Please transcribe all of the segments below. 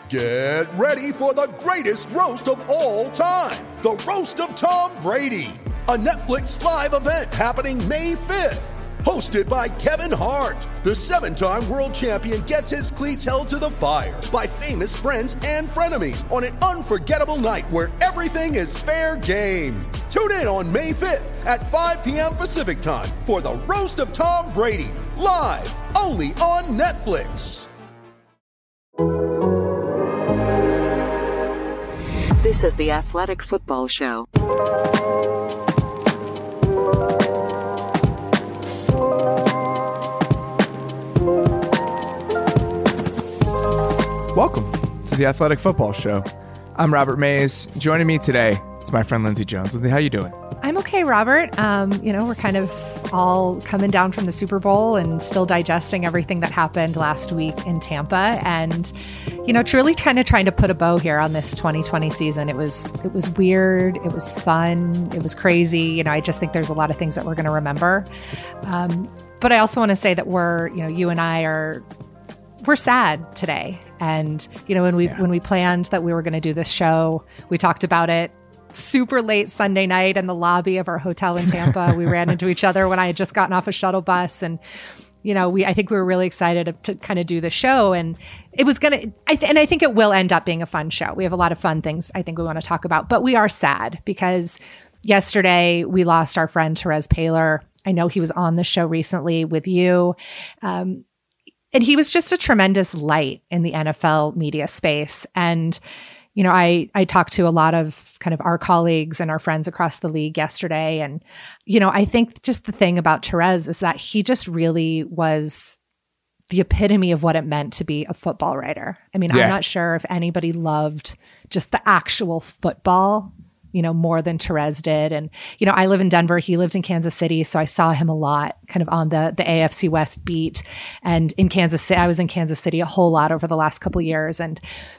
Get ready for the greatest roast of all time, the Roast of Tom Brady, a Netflix live event happening May 5th. Hosted by Kevin Hart, the 7-time world champion gets his cleats held to the fire by famous friends and frenemies on an unforgettable night where everything is fair game. Tune in on May 5th at 5 p.m. Pacific time for the Roast of Tom Brady, live only on Netflix. This is the Athletic Football Show. Welcome to the Athletic Football Show. I'm Robert Mays. Joining me today, it's my friend Lindsay Jones. Lindsay, how you doing? I'm okay, Robert. We're kind of all coming down from the Super Bowl and still digesting everything that happened last week in Tampa. And, truly kind of trying to put a bow here on this 2020 season. It was weird. It was fun. It was crazy. I just think there's a lot of things that we're going to remember. But I also want to say that you and I we're sad today. And, when we planned that we were going to do this show, we talked about it super late Sunday night in the lobby of our hotel in Tampa. We ran into each other when I had just gotten off a shuttle bus. And, I think we were really excited to kind of do the show. And it was I think it will end up being a fun show. We have a lot of fun things I think we want to talk about. But we are sad because yesterday we lost our friend Terez Paylor. I know he was on the show recently with you. And he was just a tremendous light in the NFL media space. And, I talked to a lot of kind of our colleagues and our friends across the league yesterday. And, I think just the thing about Terez is that he just really was the epitome of what it meant to be a football writer. I'm not sure if anybody loved just the actual football, more than Terez did. And, I live in Denver. He lived in Kansas City. So I saw him a lot kind of on the AFC West beat. And in Kansas City, I was in Kansas City a whole lot over the last couple of years. And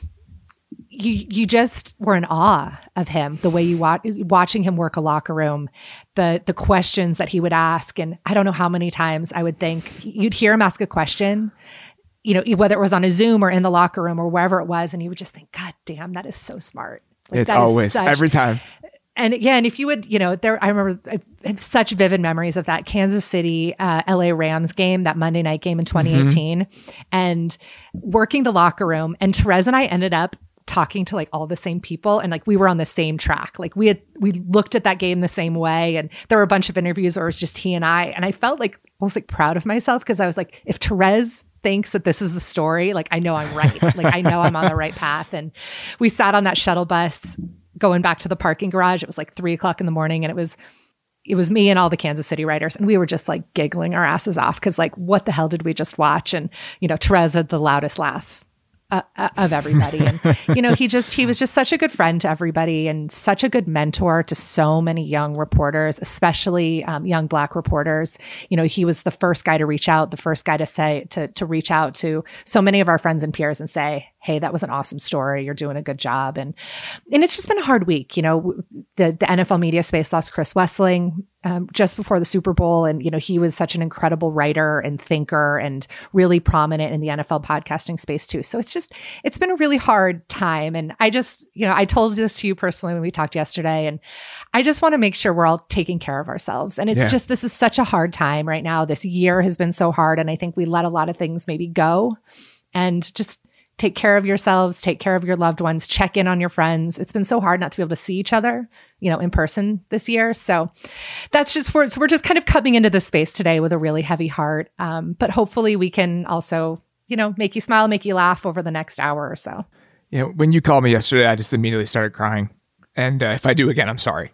you just were in awe of him, the way you watching him work a locker room, the questions that he would ask. And I don't know how many times I would think you'd hear him ask a question, whether it was on a Zoom or in the locker room or wherever it was. And you would just think, God damn, that is so smart. It's always, every time. And again, if you would, I remember I have such vivid memories of that Kansas City, LA Rams game, that Monday night game in 2018, and working the locker room. And Terez and I ended up talking to like all the same people, and like we were on the same track. Like we looked at that game the same way, and there were a bunch of interviews where it was just he and I felt like almost like proud of myself because I was like, if Terez thinks that this is the story, like I know I'm right. Like I know I'm on the right path. And we sat on that shuttle bus going back to the parking garage. It was like 3:00 in the morning, and it was me and all the Kansas City writers, and we were just like giggling our asses off because like, what the hell did we just watch? And Terez had the loudest laugh of everybody. And, he was just such a good friend to everybody and such a good mentor to so many young reporters, especially young Black reporters. He was the first guy to reach out, the first guy to reach out to so many of our friends and peers and say, hey, that was an awesome story. You're doing a good job. And it's just been a hard week. The NFL media space lost Chris Wesseling just before the Super Bowl. And, he was such an incredible writer and thinker and really prominent in the NFL podcasting space too. So it's been a really hard time. And I just, I told this to you personally when we talked yesterday, and I just want to make sure we're all taking care of ourselves. And it's just, this is such a hard time right now. This year has been so hard. And I think we let a lot of things maybe go, and just take care of yourselves, take care of your loved ones, check in on your friends. It's been so hard not to be able to see each other, in person this year. So that's just we're just kind of coming into this space today with a really heavy heart. But hopefully we can also, make you smile, make you laugh over the next hour or so. When you called me yesterday, I just immediately started crying. And if I do again, I'm sorry.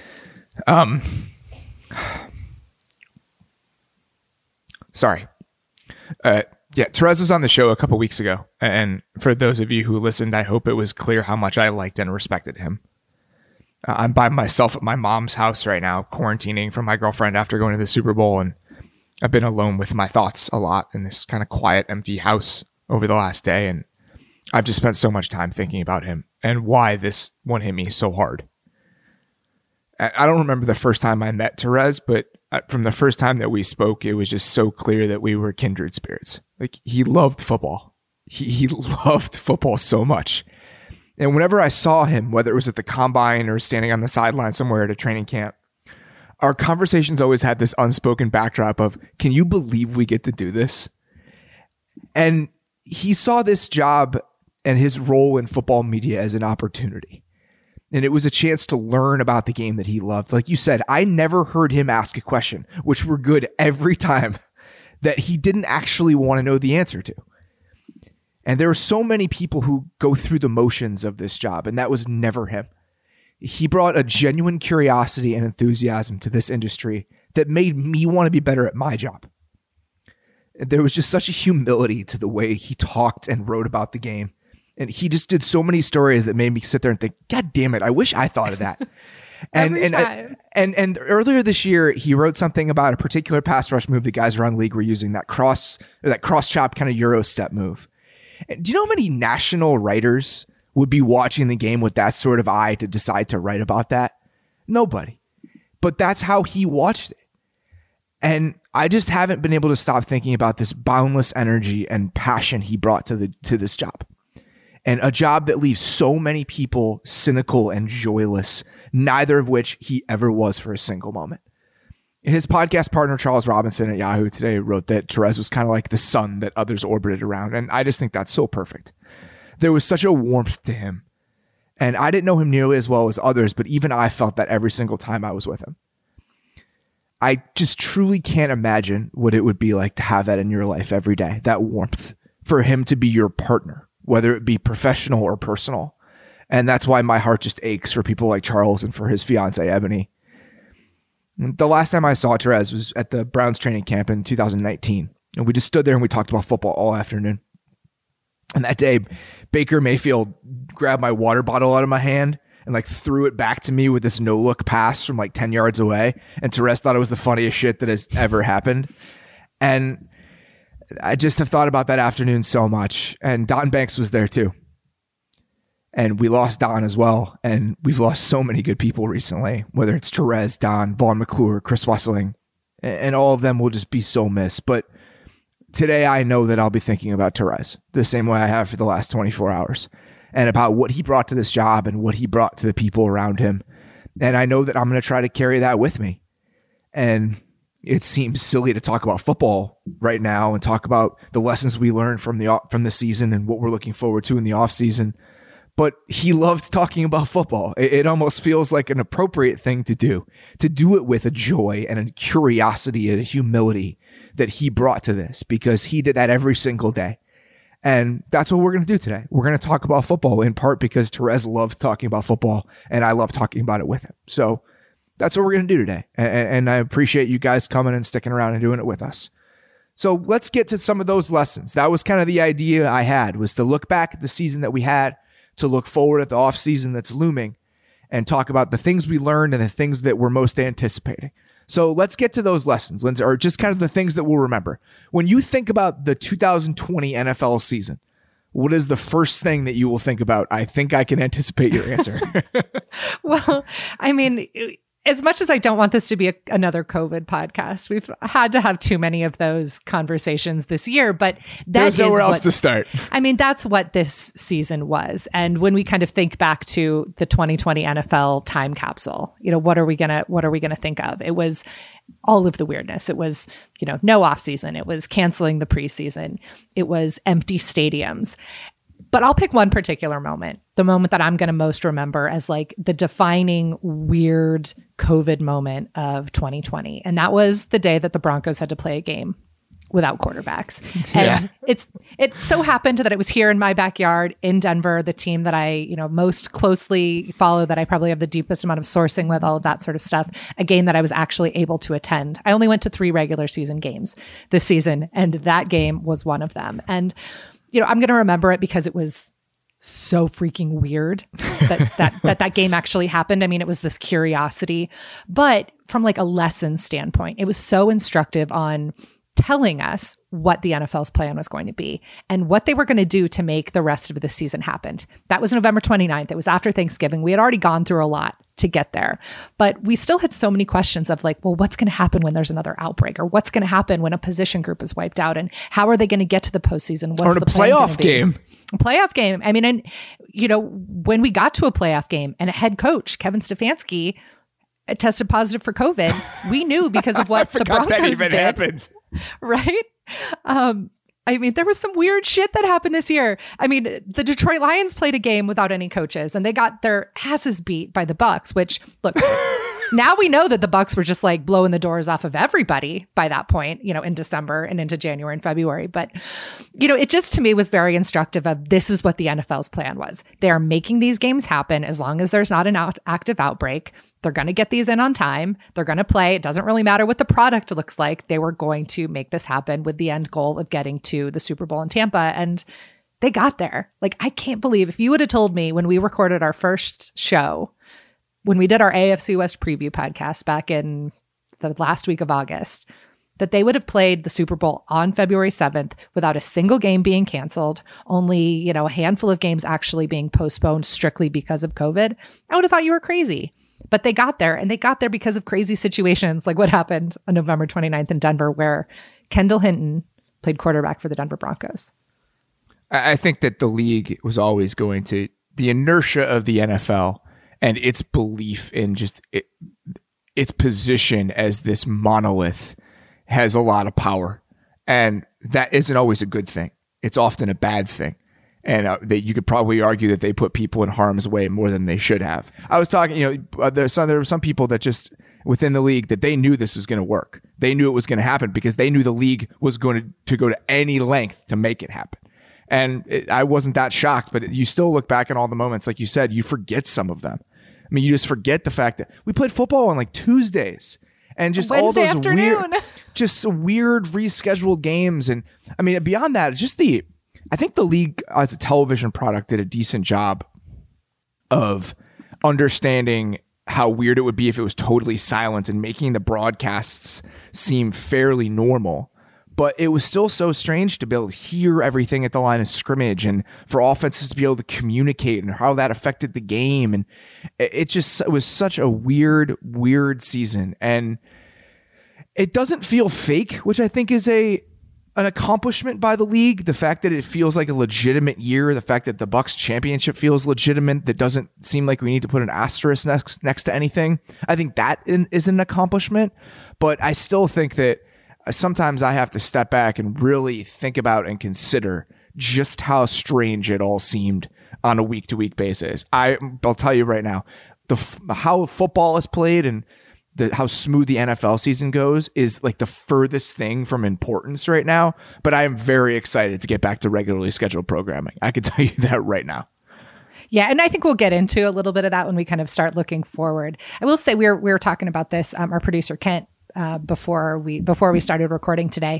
Sorry. Terez was on the show a couple weeks ago. And for those of you who listened, I hope it was clear how much I liked and respected him. I'm by myself at my mom's house right now, quarantining from my girlfriend after going to the Super Bowl. And I've been alone with my thoughts a lot in this kind of quiet, empty house over the last day. And I've just spent so much time thinking about him and why this one hit me so hard. I don't remember the first time I met Terez, but from the first time that we spoke, it was just so clear that we were kindred spirits. Like, he loved football. He loved football so much. And whenever I saw him, whether it was at the combine or standing on the sideline somewhere at a training camp, our conversations always had this unspoken backdrop of, can you believe we get to do this? And he saw this job and his role in football media as an opportunity. And it was a chance to learn about the game that he loved. Like you said, I never heard him ask a question, which were good every time, that he didn't actually want to know the answer to. And there are so many people who go through the motions of this job, and that was never him. He brought a genuine curiosity and enthusiasm to this industry that made me want to be better at my job. There was just such a humility to the way he talked and wrote about the game. And he just did so many stories that made me sit there and think, God damn it, I wish I thought of that. And earlier this year, he wrote something about a particular pass rush move the guys around the league were using, that cross chop kind of Euro step move. And do you know how many national writers would be watching the game with that sort of eye to decide to write about that? Nobody. But that's how he watched it. And I just haven't been able to stop thinking about this boundless energy and passion he brought to this job. And a job that leaves so many people cynical and joyless, neither of which he ever was for a single moment. His podcast partner, Charles Robinson at Yahoo Today, wrote that Terez was kind of like the sun that others orbited around. And I just think that's so perfect. There was such a warmth to him. And I didn't know him nearly as well as others, but even I felt that every single time I was with him. I just truly can't imagine what it would be like to have that in your life every day, that warmth, for him to be your partner, whether it be professional or personal. And that's why my heart just aches for people like Charles and for his fiancée, Ebony. The last time I saw Terez was at the Browns training camp in 2019. And we just stood there and we talked about football all afternoon. And that day, Baker Mayfield grabbed my water bottle out of my hand and like threw it back to me with this no-look pass from like 10 yards away. And Terez thought it was the funniest shit that has ever happened. And I just have thought about that afternoon so much. And Don Banks was there too. And we lost Don as well. And we've lost so many good people recently, whether it's Terez, Don, Vaughn McClure, Chris Wesseling, and all of them will just be so missed. But today I know that I'll be thinking about Terez the same way I have for the last 24 hours and about what he brought to this job and what he brought to the people around him. And I know that I'm going to try to carry that with me. And it seems silly to talk about football right now and talk about the lessons we learned from the season and what we're looking forward to in the off season. But he loved talking about football. It almost feels like an appropriate thing to do it with a joy and a curiosity and a humility that he brought to this, because he did that every single day. And that's what we're going to do today. We're going to talk about football, in part because Terez loves talking about football and I love talking about it with him. So that's what we're going to do today. And I appreciate you guys coming and sticking around and doing it with us. So let's get to some of those lessons. That was kind of the idea I had, was to look back at the season that we had, to look forward at the off season that's looming, and talk about the things we learned and the things that we're most anticipating. So let's get to those lessons, Lindsay, or just kind of the things that we'll remember. When you think about the 2020 NFL season, what is the first thing that you will think about? I think I can anticipate your answer. Well, I mean, as much as I don't want this to be another COVID podcast, we've had to have too many of those conversations this year, but there's nowhere else to start. I mean, that's what this season was. And when we kind of think back to the 2020 NFL time capsule, what are we going to think of? It was all of the weirdness. It was, no off season. It was canceling the preseason. It was empty stadiums. But I'll pick one particular moment, the moment that I'm going to most remember as like the defining weird COVID moment of 2020. And that was the day that the Broncos had to play a game without quarterbacks. And it so happened that it was here in my backyard in Denver, the team that I, most closely follow, that I probably have the deepest amount of sourcing with, all of that sort of stuff, a game that I was actually able to attend. I only went to 3 regular season games this season, and that game was one of them. And I'm going to remember it because it was so freaking weird that game actually happened. I mean, it was this curiosity, but from like a lesson standpoint, it was so instructive on telling us what the NFL's plan was going to be and what they were going to do to make the rest of the season happen. That was November 29th. It was after Thanksgiving. We had already gone through a lot to get there. But we still had so many questions of like, well, what's going to happen when there's another outbreak, or what's going to happen when a position group is wiped out, and how are they going to get to the postseason? What's the plan playoff game? A playoff game. I mean, and when we got to a playoff game and a head coach, Kevin Stefanski, tested positive for COVID, we knew because of what the Broncos that even did. Happened. Right? I mean, there was some weird shit that happened this year. I mean, the Detroit Lions played a game without any coaches, and they got their asses beat by the Bucks, which, look, now we know that the Bucks were just like blowing the doors off of everybody by that point, in December and into January and February. But, it just to me was very instructive of this is what the NFL's plan was. They are making these games happen as long as there's not an active outbreak. They're going to get these in on time. They're going to play. It doesn't really matter what the product looks like. They were going to make this happen with the end goal of getting to the Super Bowl in Tampa. And they got there. Like, I can't believe if you would have told me when we recorded our first show, when we did our AFC West preview podcast back in the last week of August, that they would have played the Super Bowl on February 7th without a single game being canceled, only, a handful of games actually being postponed strictly because of COVID, I would have thought you were crazy. But they got there, and they got there because of crazy situations like what happened on November 29th in Denver, where Kendall Hinton played quarterback for the Denver Broncos. I think that the league was always going to, the inertia of the NFL and its belief in just its position as this monolith has a lot of power. And that isn't always a good thing. It's often a bad thing. And that you could probably argue that they put people in harm's way more than they should have. I was talking, there were some people that just within the league that they knew this was going to work. They knew it was going to happen because they knew the league was going to go to any length to make it happen. And I wasn't that shocked, but you still look back at all the moments, like you said, you forget some of them. I mean, you just forget the fact that we played football on like Tuesdays. And just Wednesday all those afternoon. weird rescheduled games. And I mean, beyond that, just I think the league as a television product did a decent job of understanding how weird it would be if it was totally silent and making the broadcasts seem fairly normal. But it was still so strange to be able to hear everything at the line of scrimmage and for offenses to be able to communicate and how that affected the game. And it was such a weird season. And it doesn't feel fake, which I think is an accomplishment by the league. The fact that it feels like a legitimate year, the fact that the Bucs championship feels legitimate, that doesn't seem like we need to put an asterisk next to anything. I think that is an accomplishment. But I still think that sometimes I have to step back and really think about and consider just how strange it all seemed on a week-to-week basis. I'll tell you right now, how football is played and how smooth the NFL season goes is like the furthest thing from importance right now. But I am very excited to get back to regularly scheduled programming. I can tell you that right now. Yeah, and I think we'll get into a little bit of that when we kind of start looking forward. I will say we were talking about this, our producer Kent, before we started recording today.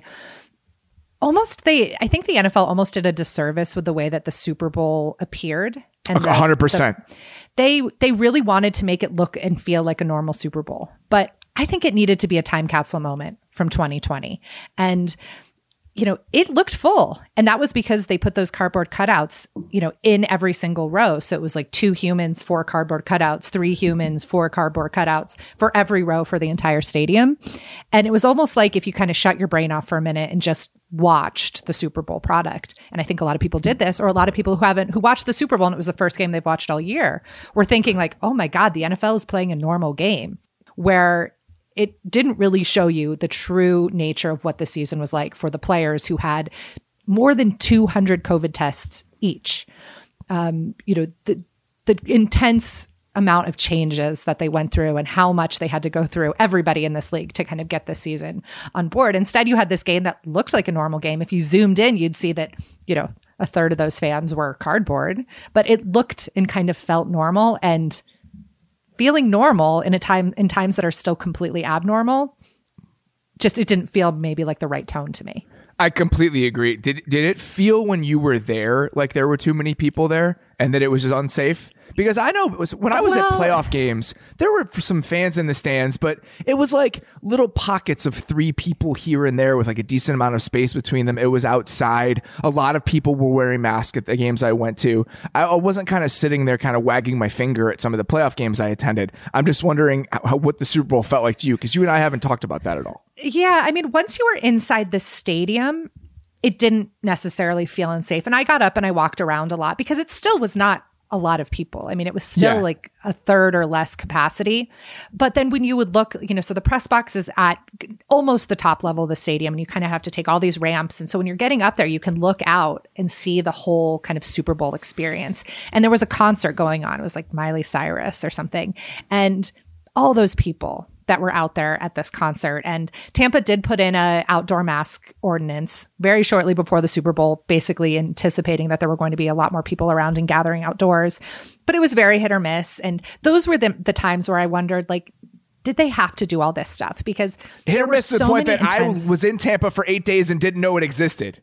I think the NFL almost did a disservice with the way that the Super Bowl appeared. And 100%. They really wanted to make it look and feel like a normal Super Bowl. But I think it needed to be a time capsule moment from 2020. And it looked full. And that was because they put those cardboard cutouts, in every single row. So it was like 2 humans, 4 cardboard cutouts, 3 humans, 4 cardboard cutouts for every row for the entire stadium. And it was almost like if you kind of shut your brain off for a minute and just watched the Super Bowl product. And I think a lot of people did this, or a lot of people who watched the Super Bowl and it was the first game they've watched all year, were thinking like, oh my God, the NFL is playing a normal game, where it didn't really show you the true nature of what the season was like for the players who had more than 200 COVID tests each. The intense amount of changes that they went through and how much they had to go through, everybody in this league, to kind of get this season on board. Instead, you had this game that looked like a normal game. If you zoomed in, you'd see that, a third of those fans were cardboard, but it looked and kind of felt normal. And feeling normal in times that are still completely abnormal, just it didn't feel maybe like the right tone to me. I completely agree. Did it feel when you were there like there were too many people there and that it was just unsafe? Because I know it was when I was at playoff games, there were some fans in the stands, but it was like little pockets of 3 people here and there with like a decent amount of space between them. It was outside. A lot of people were wearing masks at the games I went to. I wasn't kind of sitting there kind of wagging my finger at some of the playoff games I attended. I'm just wondering what the Super Bowl felt like to you, because you and I haven't talked about that at all. Yeah, I mean, once you were inside the stadium, it didn't necessarily feel unsafe. And I got up and I walked around a lot because it still was not a lot of people. I mean, it was still like a third or less capacity. But then when you would look, so the press box is at almost the top level of the stadium, and you kind of have to take all these ramps. And so when you're getting up there, you can look out and see the whole kind of Super Bowl experience. And there was a concert going on. It was like Miley Cyrus or something. And all those people that were out there at this concert. And Tampa did put in an outdoor mask ordinance very shortly before the Super Bowl, basically anticipating that there were going to be a lot more people around and gathering outdoors. But it was very hit or miss. And those were the times where I wondered, like, did they have to do all this stuff? Because hit or miss to the point that I was in Tampa for 8 days and didn't know it existed.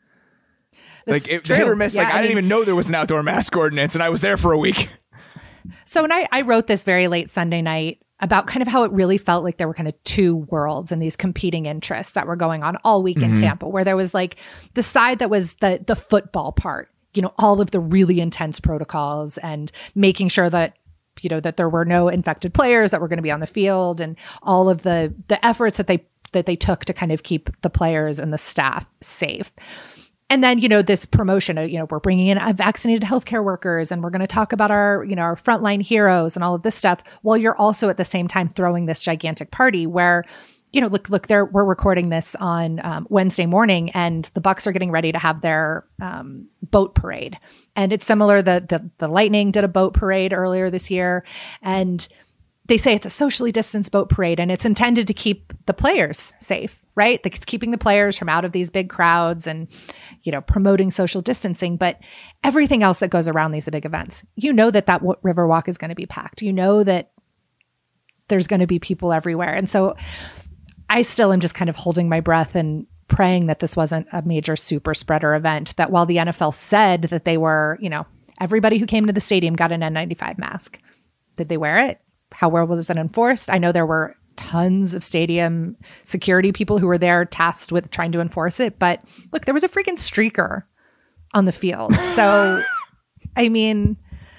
Like, hit or miss. I didn't even know there was an outdoor mask ordinance, and I was there for a week. So when I wrote this very late Sunday night about kind of how it really felt like there were kind of 2 worlds and these competing interests that were going on all week in Tampa, where there was like the side that was the football part, all of the really intense protocols and making sure that, that there were no infected players that were going to be on the field, and all of the efforts that they took to kind of keep the players and the staff safe. And then, this promotion, we're bringing in vaccinated healthcare workers, and we're going to talk about our frontline heroes and all of this stuff, while you're also at the same time throwing this gigantic party where, look, we're recording this on Wednesday morning, and the Bucs are getting ready to have their boat parade. And it's similar. The Lightning did a boat parade earlier this year, and they say it's a socially distanced boat parade, and it's intended to keep the players safe, right? Like, it's keeping the players from out of these big crowds and, promoting social distancing. But everything else that goes around these big events, that Riverwalk is going to be packed. That there's going to be people everywhere. And so I still am just kind of holding my breath and praying that this wasn't a major super spreader event, that while the NFL said that they were, everybody who came to the stadium got an N95 mask. Did they wear it? How well was it enforced? I know there were tons of stadium security people who were there tasked with trying to enforce it. But look, there was a freaking streaker on the field. So, I mean,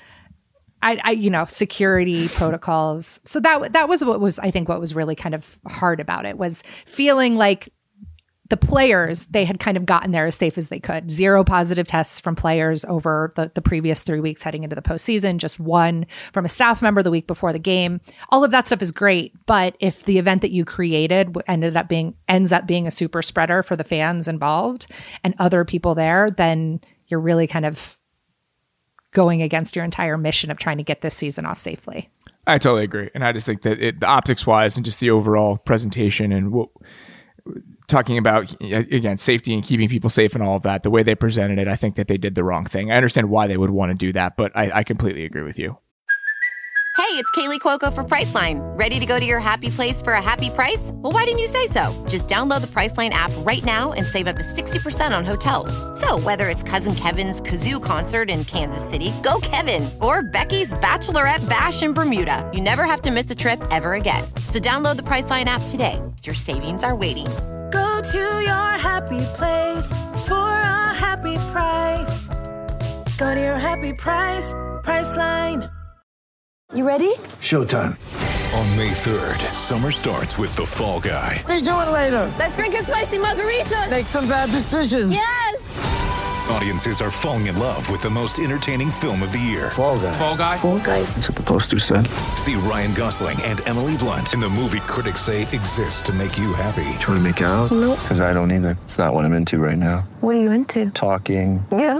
I security protocols. So that was what was really kind of hard about it, was feeling like the players, they had kind of gotten there as safe as they could. 0 positive tests from players over the previous 3 weeks heading into the postseason, just 1 from a staff member the week before the game. All of that stuff is great. But if the event that you created ends up being a super spreader for the fans involved and other people there, then you're really kind of going against your entire mission of trying to get this season off safely. I totally agree. And I just think that the optics wise and just the overall presentation and talking about, again, safety and keeping people safe and all of that, the way they presented it, I think that they did the wrong thing. I understand why they would want to do that, but I completely agree with you. Hey, it's Kaylee Cuoco for Priceline. Ready to go to your happy place for a happy price? Well, why didn't you say so? Just download the Priceline app right now and save up to 60% on hotels. So whether it's Cousin Kevin's Kazoo Concert in Kansas City, go Kevin, or Becky's Bachelorette Bash in Bermuda, you never have to miss a trip ever again. So download the Priceline app today. Your savings are waiting. Go to your happy place for a happy price. Go to your happy price, Priceline. You ready? Showtime. On May 3rd, summer starts with The Fall Guy. Let's do it later. Let's drink a spicy margarita. Make some bad decisions. Yes! Audiences are falling in love with the most entertaining film of the year. Fall Guy. Fall Guy? Fall Guy. That's what the poster said. See Ryan Gosling and Emily Blunt in the movie critics say exists to make you happy. Trying to make it out? Nope. Because I don't either. It's not what I'm into right now. What are you into? Talking. Yeah.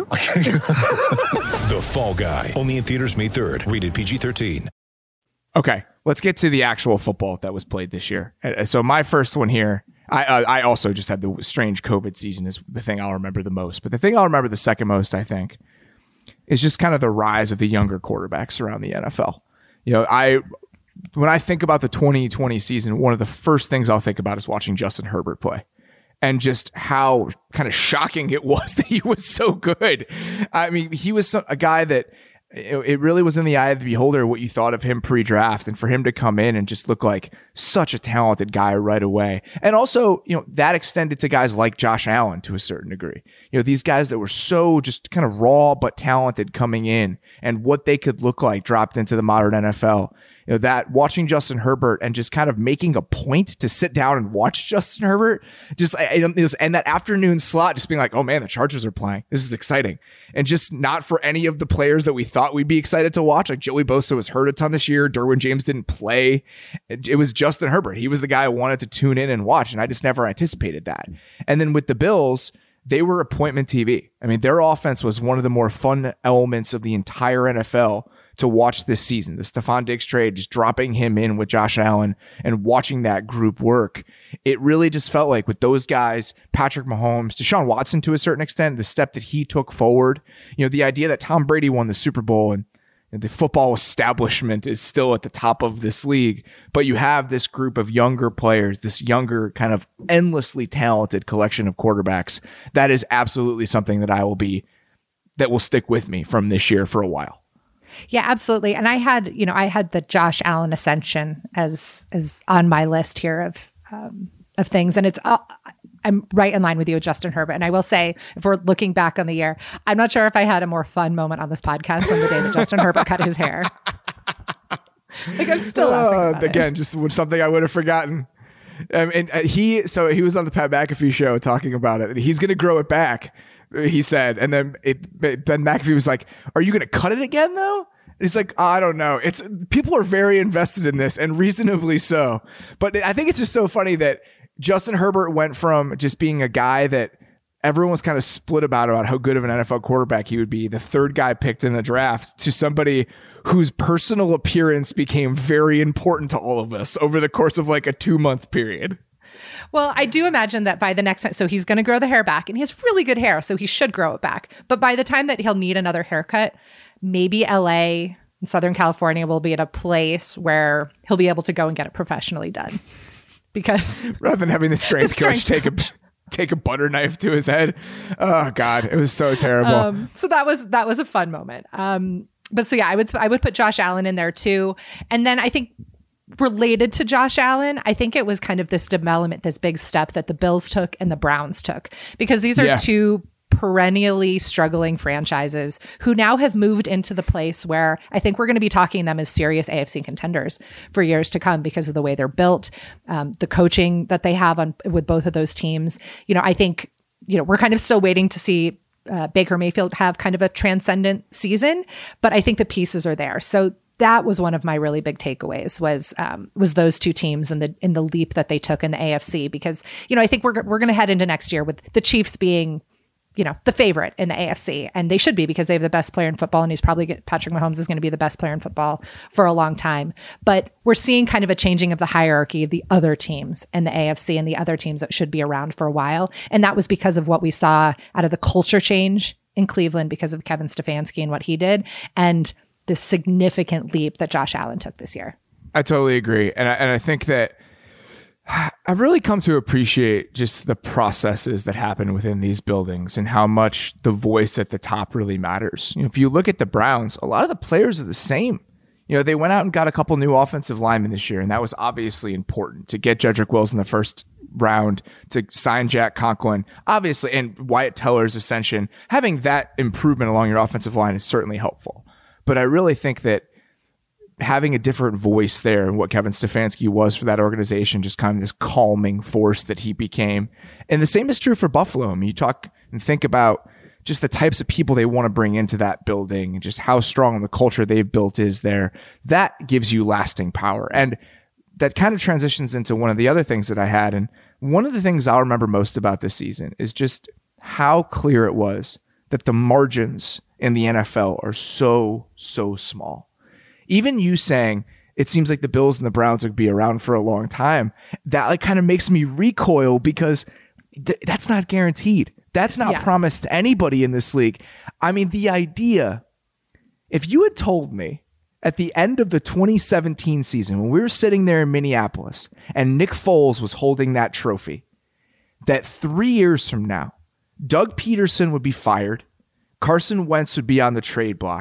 The Fall Guy. Only in theaters May 3rd. Rated PG-13. Okay, let's get to the actual football that was played this year. So my first one here, I also just had the strange COVID season is the thing I'll remember the most. But the thing I'll remember the second most, I think, is just kind of the rise of the younger quarterbacks around the NFL. When I think about the 2020 season, one of the first things I'll think about is watching Justin Herbert play. And just how kind of shocking it was that he was so good. I mean, he was a guy that It really was in the eye of the beholder what you thought of him pre-draft, and for him to come in and just look like such a talented guy right away. And also, that extended to guys like Josh Allen to a certain degree. These guys that were so just kind of raw but talented coming in, and what they could look like dropped into the modern NFL. That watching Justin Herbert and just kind of making a point to sit down and watch Justin Herbert, and that afternoon slot, just being like, oh man, the Chargers are playing. This is exciting. And just not for any of the players that we thought we'd be excited to watch. Like Joey Bosa was hurt a ton this year. Derwin James didn't play. It was Justin Herbert. He was the guy I wanted to tune in and watch, and I just never anticipated that. And then with the Bills, they were appointment TV. I mean, their offense was one of the more fun elements of the entire NFL to watch this season. The Stephon Diggs trade, just dropping him in with Josh Allen and watching that group work. It really just felt like with those guys, Patrick Mahomes, Deshaun Watson to a certain extent, the step that he took forward, the idea that Tom Brady won the Super Bowl and the football establishment is still at the top of this league, but you have this group of younger players, this younger kind of endlessly talented collection of quarterbacks. That is absolutely something that will stick with me from this year for a while. Yeah, absolutely. And I had the Josh Allen ascension as on my list here of things, and it's I'm right in line with you with Justin Herbert. And I will say, if we're looking back on the year, I'm not sure if I had a more fun moment on this podcast than the day that Justin Herbert cut his hair. Like I'm still laughing about again, it. Just something I would have forgotten. And he was on the Pat McAfee show talking about it, and he's going to grow it back, he said. And then McAfee was like, "Are you going to cut it again, though?" And he's like, "I don't know. People are very invested in this, and reasonably so." But I think it's just so funny that Justin Herbert went from just being a guy that everyone was kind of split about how good of an NFL quarterback he would be, the third guy picked in the draft, to somebody whose personal appearance became very important to all of us over the course of like a 2-month period. Well, I do imagine that by the next time, so he's going to grow the hair back, and he has really good hair, so he should grow it back. But by the time that he'll need another haircut, maybe LA and Southern California will be at a place where he'll be able to go and get it professionally done. Because rather than having the strength coach take a butter knife to his head. Oh God, it was so terrible. So that was a fun moment. But so yeah, I would put Josh Allen in there too. And then I think related to Josh Allen, I think it was kind of this development, this big step that the Bills took and the Browns took, because these are two perennially struggling franchises who now have moved into the place where I think we're going to be talking them as serious AFC contenders for years to come because of the way they're built, the coaching that they have with both of those teams. I think, we're kind of still waiting to see Baker Mayfield have kind of a transcendent season, but I think the pieces are there. So that was one of my really big takeaways was those two teams and in the leap that they took in the AFC, because, I think we're going to head into next year with the Chiefs being the favorite in the AFC, and they should be because they have the best player in football, and Patrick Mahomes is going to be the best player in football for a long time. But we're seeing kind of a changing of the hierarchy of the other teams in the AFC and the other teams that should be around for a while. And that was because of what we saw out of the culture change in Cleveland because of Kevin Stefanski and what he did, and the significant leap that Josh Allen took this year. I totally agree. And I think that I've really come to appreciate just the processes that happen within these buildings and how much the voice at the top really matters. If you look at the Browns, a lot of the players are the same. They went out and got a couple new offensive linemen this year, and that was obviously important to get Jedrick Wills in the first round, to sign Jack Conklin, obviously, and Wyatt Teller's ascension. Having that improvement along your offensive line is certainly helpful. But I really think that having a different voice there and what Kevin Stefanski was for that organization, just kind of this calming force that he became. And the same is true for Buffalo. I mean, you talk and think about just the types of people they want to bring into that building and just how strong the culture they've built is there. That gives you lasting power. And that kind of transitions into one of the other things that I had. And one of the things I'll remember most about this season is just how clear it was that the margins in the NFL are so, so small. Even you saying it seems like the Bills and the Browns would be around for a long time, that kind of makes me recoil because that's not guaranteed. That's not promised to anybody in this league. I mean, the idea, if you had told me at the end of the 2017 season, when we were sitting there in Minneapolis and Nick Foles was holding that trophy, that 3 years from now, Doug Peterson would be fired, Carson Wentz would be on the trade block,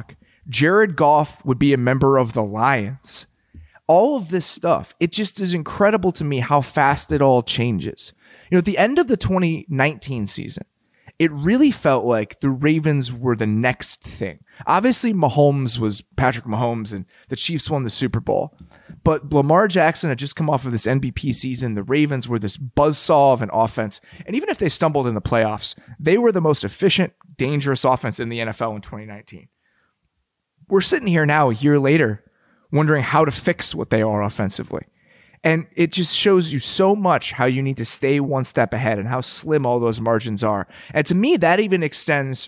Jared Goff would be a member of the Lions. All of this stuff, it just is incredible to me how fast it all changes. You know, at the end of the 2019 season, it really felt like the Ravens were the next thing. Obviously, Mahomes was Patrick Mahomes and the Chiefs won the Super Bowl. But Lamar Jackson had just come off of this MVP season. The Ravens were this buzzsaw of an offense. And even if they stumbled in the playoffs, they were the most efficient, dangerous offense in the NFL in 2019. We're sitting here now a year later wondering how to fix what they are offensively. And it just shows you so much how you need to stay one step ahead and how slim all those margins are. And to me, that even extends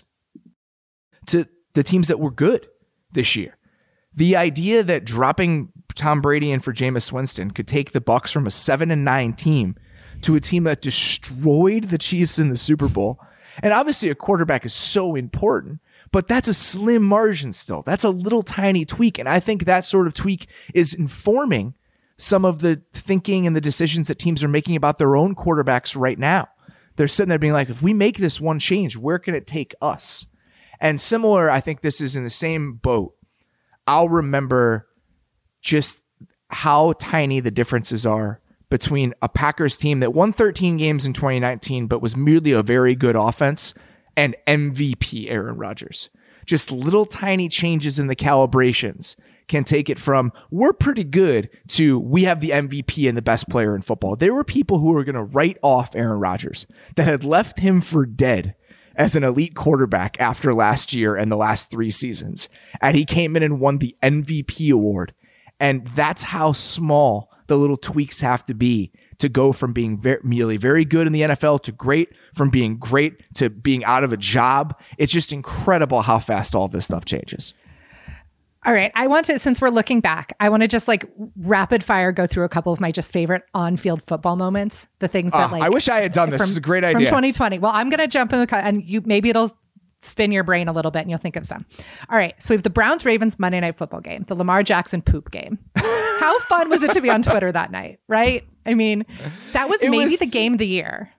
to the teams that were good this year. The idea that dropping Tom Brady in for Jameis Winston could take the Bucs from a 7-9 team to a team that destroyed the Chiefs in the Super Bowl. And obviously a quarterback is so important, but that's a slim margin still. That's a little tiny tweak. And I think that sort of tweak is informing some of the thinking and the decisions that teams are making about their own quarterbacks right now. They're sitting there being like, if we make this one change, where can it take us? And similar, I think this is in the same boat. I'll remember just how tiny the differences are between a Packers team that won 13 games in 2019, but was merely a very good offense, and MVP Aaron Rodgers. Just little tiny changes in the calibrations can take it from we're pretty good to we have the MVP and the best player in football. There were people who were going to write off Aaron Rodgers that had left him for dead as an elite quarterback after last year and the last 3 seasons. And he came in and won the MVP award. And that's how small the little tweaks have to be to go from being merely very good in the NFL to great, from being great to being out of a job. It's just incredible how fast all this stuff changes. All right. I want to, since we're looking back, I want to just like rapid fire go through a couple of my just favorite on-field football moments. The things that like... I wish I had done this. It's a great idea. From 2020. Well, I'm going to jump in the cut and maybe it'll spin your brain a little bit and you'll think of some. All right. So we have the Browns-Ravens Monday Night Football game, the Lamar Jackson poop game. How fun was it to be on Twitter that night, right? I mean, that was maybe the game of the year.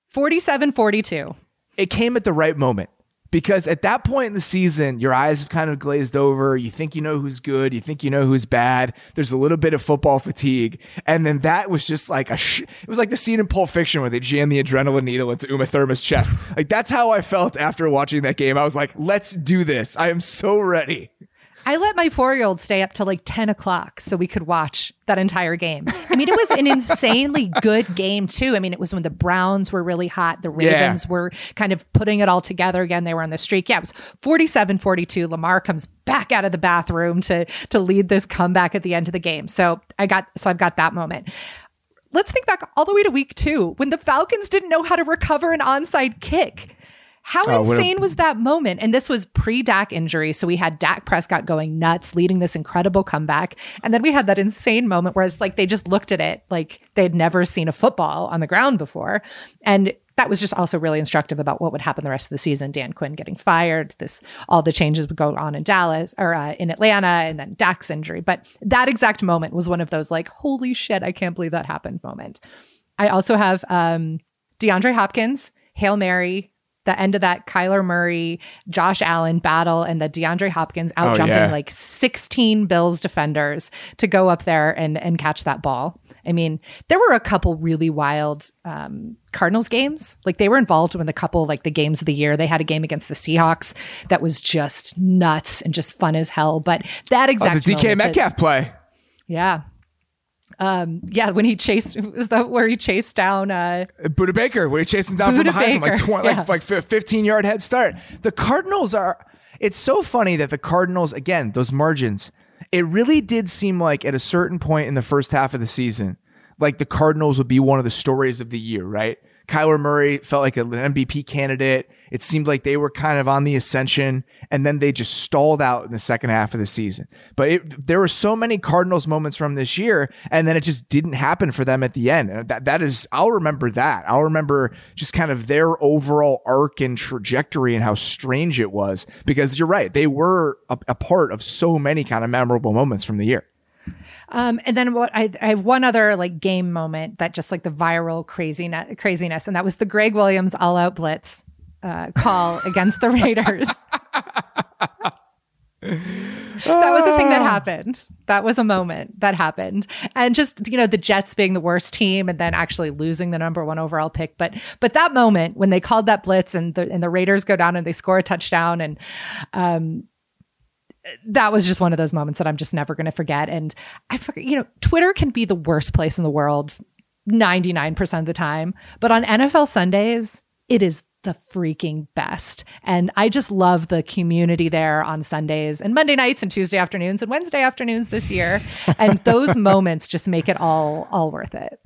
47-42. It came at the right moment. Because at that point in the season, your eyes have kind of glazed over. You think you know who's good. You think you know who's bad. There's a little bit of football fatigue. And then that was just like it was like the scene in Pulp Fiction where they jam the adrenaline needle into Uma Thurman's chest. Like that's how I felt after watching that game. I was like, let's do this. I am so ready. I let my 4-year-old stay up till like 10 o'clock so we could watch that entire game. I mean, it was an insanely good game too. I mean, it was when the Browns were really hot. The Ravens were kind of putting it all together again. They were on the streak. Yeah, it was 47-42. Lamar comes back out of the bathroom to lead this comeback at the end of the game. So I've got that moment. Let's think back all the way to week 2 when the Falcons didn't know how to recover an onside kick. How insane was that moment? And this was pre-Dak injury. So we had Dak Prescott going nuts, leading this incredible comeback. And then we had that insane moment where it's like they just looked at it like they'd never seen a football on the ground before. And that was just also really instructive about what would happen the rest of the season. Dan Quinn getting fired, all the changes would go on in Dallas or in Atlanta, and then Dak's injury. But that exact moment was one of those like, holy shit, I can't believe that happened moment. I also have DeAndre Hopkins, Hail Mary, the end of that Kyler Murray, Josh Allen battle, and the DeAndre Hopkins out jumping like 16 Bills defenders to go up there and catch that ball. I mean, there were a couple really wild Cardinals games. Like they were involved in a couple like the games of the year. They had a game against the Seahawks that was just nuts and just fun as hell. But that exact the DK Metcalf play. Yeah. When he chased, was that where he chased down Budda Baker, where he chased him down from behind from like 15-yard head start. The Cardinals it's so funny that the Cardinals, again, those margins, it really did seem like at a certain point in the first half of the season, like the Cardinals would be one of the stories of the year, right? Kyler Murray felt like an MVP candidate. It seemed like they were kind of on the ascension, and then they just stalled out in the second half of the season. But there were so many Cardinals moments from this year, and then it just didn't happen for them at the end. And that is, I'll remember that. I'll remember just kind of their overall arc and trajectory and how strange it was, because you're right. They were a part of so many kind of memorable moments from the year. And then I have one other like game moment that just like the viral craziness, and that was the Greg Williams all-out blitz call against the Raiders. That was the thing that happened. That was a moment that happened. And just, the Jets being the worst team and then actually losing the number 1 overall pick. But that moment when they called that blitz and the Raiders go down and they score a touchdown, and that was just one of those moments that I'm just never going to forget. And I forget, Twitter can be the worst place in the world 99% of the time, but on NFL Sundays, it is the freaking best. And I just love the community there on Sundays and Monday nights and Tuesday afternoons and Wednesday afternoons this year. And those moments just make it all worth it.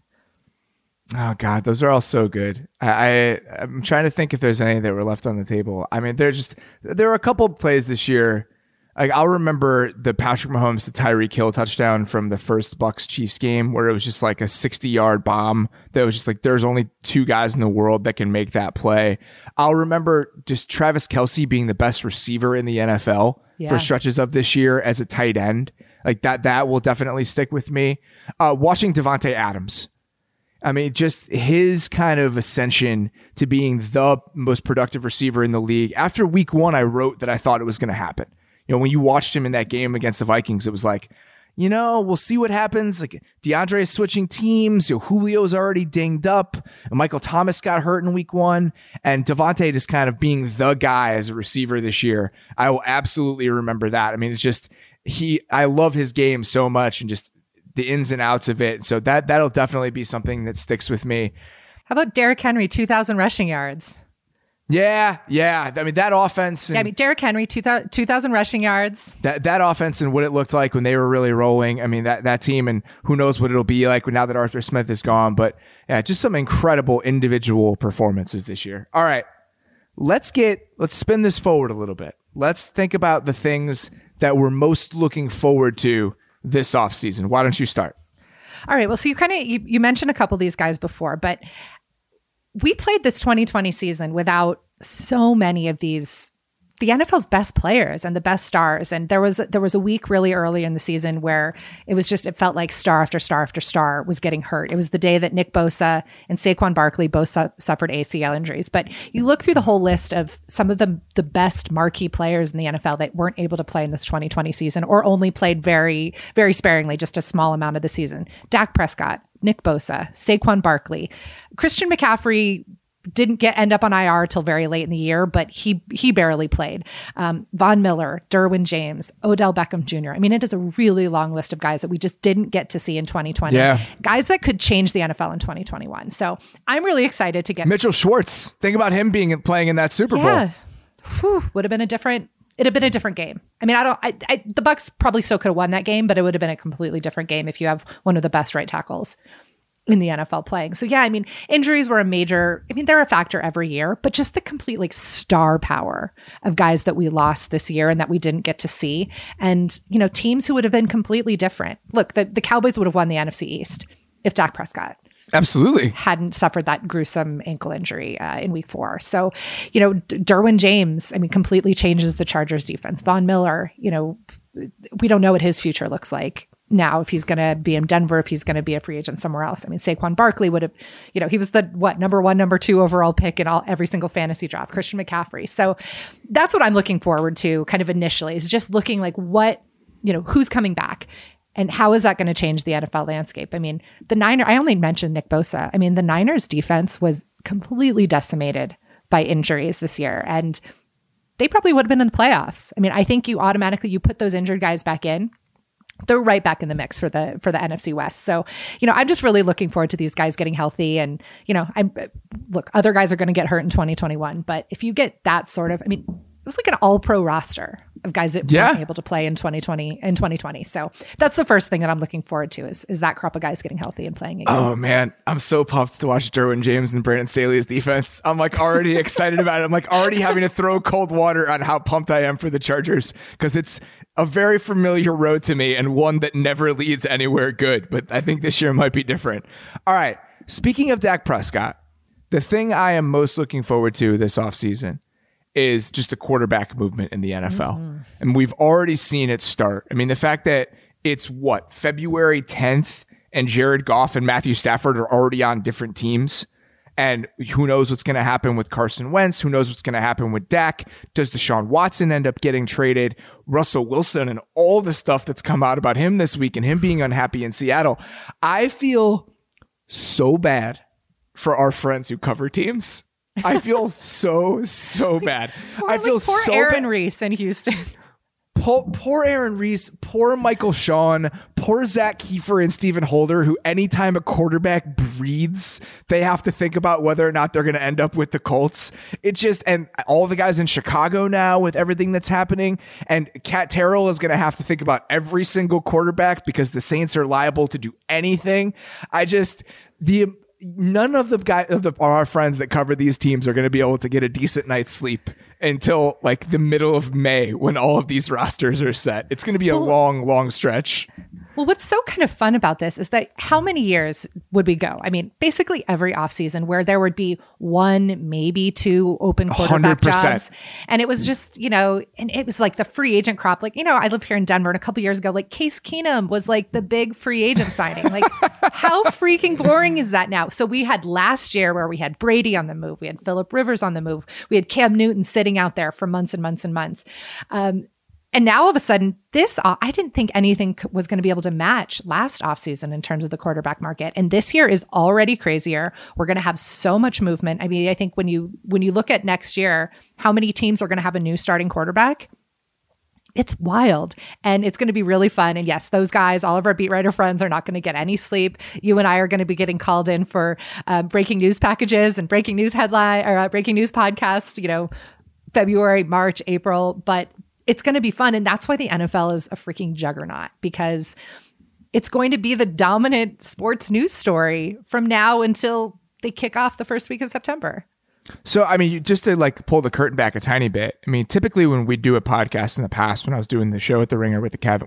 Oh God, those are all so good. I'm trying to think if there's any that were left on the table. I mean, there are a couple of plays this year. Like, I'll remember the Patrick Mahomes to Tyreek Hill touchdown from the first Bucs-Chiefs game, where it was just like a 60-yard bomb that was just like, there's only 2 guys in the world that can make that play. I'll remember just Travis Kelce being the best receiver in the NFL for stretches of this year as a tight end. Like that will definitely stick with me. Watching Devontae Adams. I mean, just his kind of ascension to being the most productive receiver in the league. After week 1, I wrote that I thought it was going to happen. When you watched him in that game against the Vikings, it was like, we'll see what happens. Like, DeAndre is switching teams. Julio's already dinged up. And Michael Thomas got hurt in week 1. And Devontae just kind of being the guy as a receiver this year. I will absolutely remember that. I mean, it's just, I love his game so much and just the ins and outs of it. So that'll definitely be something that sticks with me. How about Derrick Henry, 2,000 rushing yards? Yeah. I mean, that offense. And Derrick Henry, 2,000 rushing yards. That offense and what it looked like when they were really rolling. I mean, that team, and who knows what it'll be like now that Arthur Smith is gone. But yeah, just some incredible individual performances this year. All right, let's spin this forward a little bit. Let's think about the things that we're most looking forward to this offseason. Why don't you start? All right. Well, so you mentioned a couple of these guys before, but we played this 2020 season without so many of the NFL's best players and the best stars. And there was a week really early in the season where it felt like star after star after star was getting hurt. It was the day that Nick Bosa and Saquon Barkley both suffered ACL injuries. But you look through the whole list of some of the best marquee players in the NFL that weren't able to play in this 2020 season, or only played very, very sparingly, just a small amount of the season. Dak Prescott, Nick Bosa, Saquon Barkley, Christian McCaffrey didn't end up on IR till very late in the year, but he barely played. Von Miller, Derwin James, Odell Beckham Jr. I mean, it is a really long list of guys that we just didn't get to see in 2020. Yeah. Guys that could change the NFL in 2021. So I'm really excited to get Mitchell Schwartz. Think about him playing in that Super Bowl. Whew, would have been a different game. I mean, the Bucs probably still could have won that game, but it would have been a completely different game if you have one of the best right tackles in the NFL playing. So yeah, I mean, injuries were they're a factor every year, but just the complete star power of guys that we lost this year and that we didn't get to see. And, teams who would have been completely different. Look, the Cowboys would have won the NFC East if Dak Prescott absolutely hadn't suffered that gruesome ankle injury in week 4. So, Derwin James, completely changes the Chargers defense. Von Miller, we don't know what his future looks like now, if he's going to be in Denver, if he's going to be a free agent somewhere else. I mean, Saquon Barkley would have, he was the number 1, number 2 overall pick in every single fantasy draft. Christian McCaffrey. So that's what I'm looking forward to kind of initially, is just looking like who's coming back and how is that going to change the NFL landscape? I mean, I only mentioned Nick Bosa. I mean, the Niners defense was completely decimated by injuries this year, and they probably would have been in the playoffs. I mean, I think you put those injured guys back in, they're right back in the mix for the NFC West. So, I'm just really looking forward to these guys getting healthy. And, other guys are going to get hurt in 2021. But if you get that sort of, it was like an all-pro roster of guys that weren't able to play in 2020. So that's the first thing that I'm looking forward to is that crop of guys getting healthy and playing again. Oh man, I'm so pumped to watch Derwin James and Brandon Staley's defense. I'm already excited about it. I'm already having to throw cold water on how pumped I am for the Chargers, because it's a very familiar road to me and one that never leads anywhere good. But I think this year might be different. All right. Speaking of Dak Prescott, the thing I am most looking forward to this offseason is just the quarterback movement in the NFL. Mm-hmm. And we've already seen it start. The fact that it's February 10th and Jared Goff and Matthew Stafford are already on different teams. And who knows what's going to happen with Carson Wentz? Who knows what's going to happen with Dak? Does Deshaun Watson end up getting traded? Russell Wilson and all the stuff that's come out about him this week and him being unhappy in Seattle. I feel so bad for our friends who cover teams. I feel so bad. I feel poor so Aaron bad. Reese in Houston. Poor Aaron Reese, poor Michael Shawn, poor Zach Kiefer and Stephen Holder, who anytime a quarterback breathes, they have to think about whether or not they're going to end up with the Colts. It just, and all the guys in Chicago now with everything that's happening, and Cat Terrell is going to have to think about every single quarterback because the Saints are liable to do anything. None of the guys of our friends that cover these teams are going to be able to get a decent night's sleep until like the middle of May when all of these rosters are set. It's going to be a long stretch. Well, what's so kind of fun about this is that how many years would we go? I mean, basically every offseason where there would be one, maybe two open quarterback 100%. jobs. And it was just, and it was like the free agent crop. Like, I live here in Denver, and a couple years ago, like Case Keenum was like the big free agent signing. Like, how freaking boring is that now? So we had last year where we had Brady on the move. We had Phillip Rivers on the move. We had Cam Newton sitting out there for months and months and months. And now all of a sudden, I didn't think anything was going to be able to match last offseason in terms of the quarterback market. And this year is already crazier. We're going to have so much movement. I mean, I think when you look at next year, how many teams are going to have a new starting quarterback? It's wild, and it's going to be really fun. And yes, those guys, all of our beat writer friends, are not going to get any sleep. You and I are going to be getting called in for breaking news packages and breaking news headline or breaking news podcast, February, March, April, but it's going to be fun. And that's why the NFL is a freaking juggernaut, because it's going to be the dominant sports news story from now until they kick off the first week of September. So, I mean, just to like pull the curtain back a tiny bit, I mean, typically when we do a podcast in the past, when I was doing the show at the Ringer when I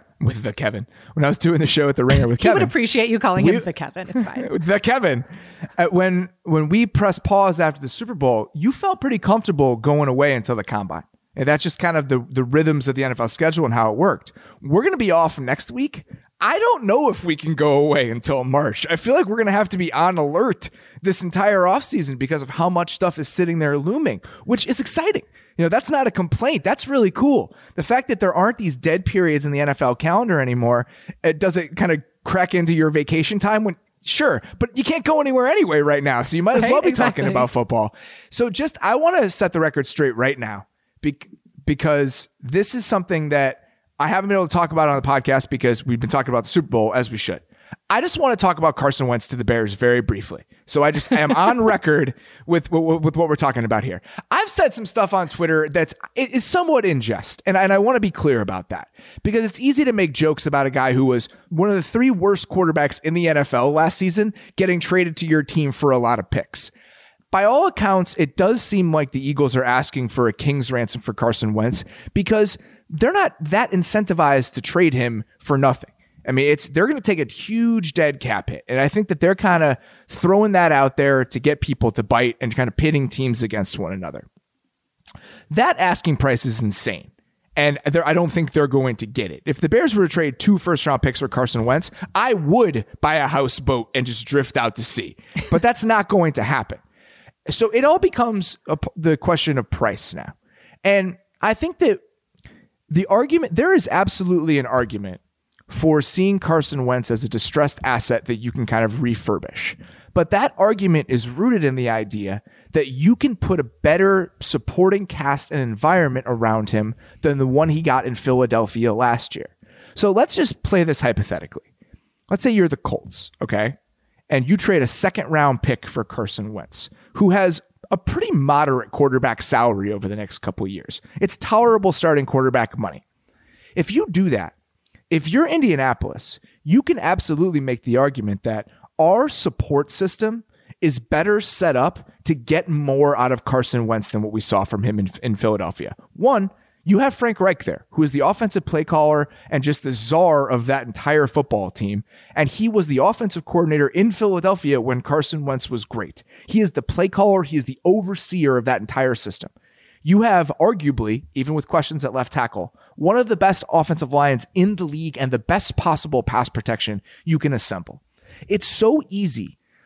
was doing the show at the Ringer with Kevin. He would appreciate you calling him the Kevin. It's fine. The Kevin. When we pressed pause after the Super Bowl, you felt pretty comfortable going away until the combine. And that's just kind of the rhythms of the NFL schedule and how it worked. We're going to be off next week. I don't know if we can go away until March. I feel like we're going to have to be on alert this entire offseason because of how much stuff is sitting there looming, which is exciting. That's not a complaint. That's really cool. The fact that there aren't these dead periods in the NFL calendar anymore, does it kind of crack into your vacation time when... Sure, but you can't go anywhere anyway right now, so you might as well be talking about football. So I want to set the record straight right now. Because this is something that I haven't been able to talk about on the podcast because we've been talking about the Super Bowl as we should. I just want to talk about Carson Wentz to the Bears very briefly. So I am on record with what we're talking about here. I've said some stuff on Twitter it is somewhat in jest, and I want to be clear about that because it's easy to make jokes about a guy who was one of the 3 worst quarterbacks in the NFL last season getting traded to your team for a lot of picks. By all accounts, it does seem like the Eagles are asking for a king's ransom for Carson Wentz because they're not that incentivized to trade him for nothing. I mean, they're going to take a huge dead cap hit. And I think that they're kind of throwing that out there to get people to bite and kind of pitting teams against one another. That asking price is insane. And I don't think they're going to get it. If the Bears were to trade 2 first-round picks for Carson Wentz, I would buy a houseboat and just drift out to sea. But that's not going to happen. So it all becomes the question of price now. And I think that there is absolutely an argument for seeing Carson Wentz as a distressed asset that you can kind of refurbish. But that argument is rooted in the idea that you can put a better supporting cast and environment around him than the one he got in Philadelphia last year. So let's just play this hypothetically. Let's say you're the Colts, okay? And you trade a 2nd-round pick for Carson Wentz, who has a pretty moderate quarterback salary over the next couple of years. It's tolerable starting quarterback money. If you do that, if you're Indianapolis, you can absolutely make the argument that our support system is better set up to get more out of Carson Wentz than what we saw from him in Philadelphia. One, you have Frank Reich there, who is the offensive play caller and just the czar of that entire football team. And he was the offensive coordinator in Philadelphia when Carson Wentz was great. He is the play caller. He is the overseer of that entire system. You have arguably, even with questions at left tackle, one of the best offensive lines in the league and the best possible pass protection you can assemble. It's so easy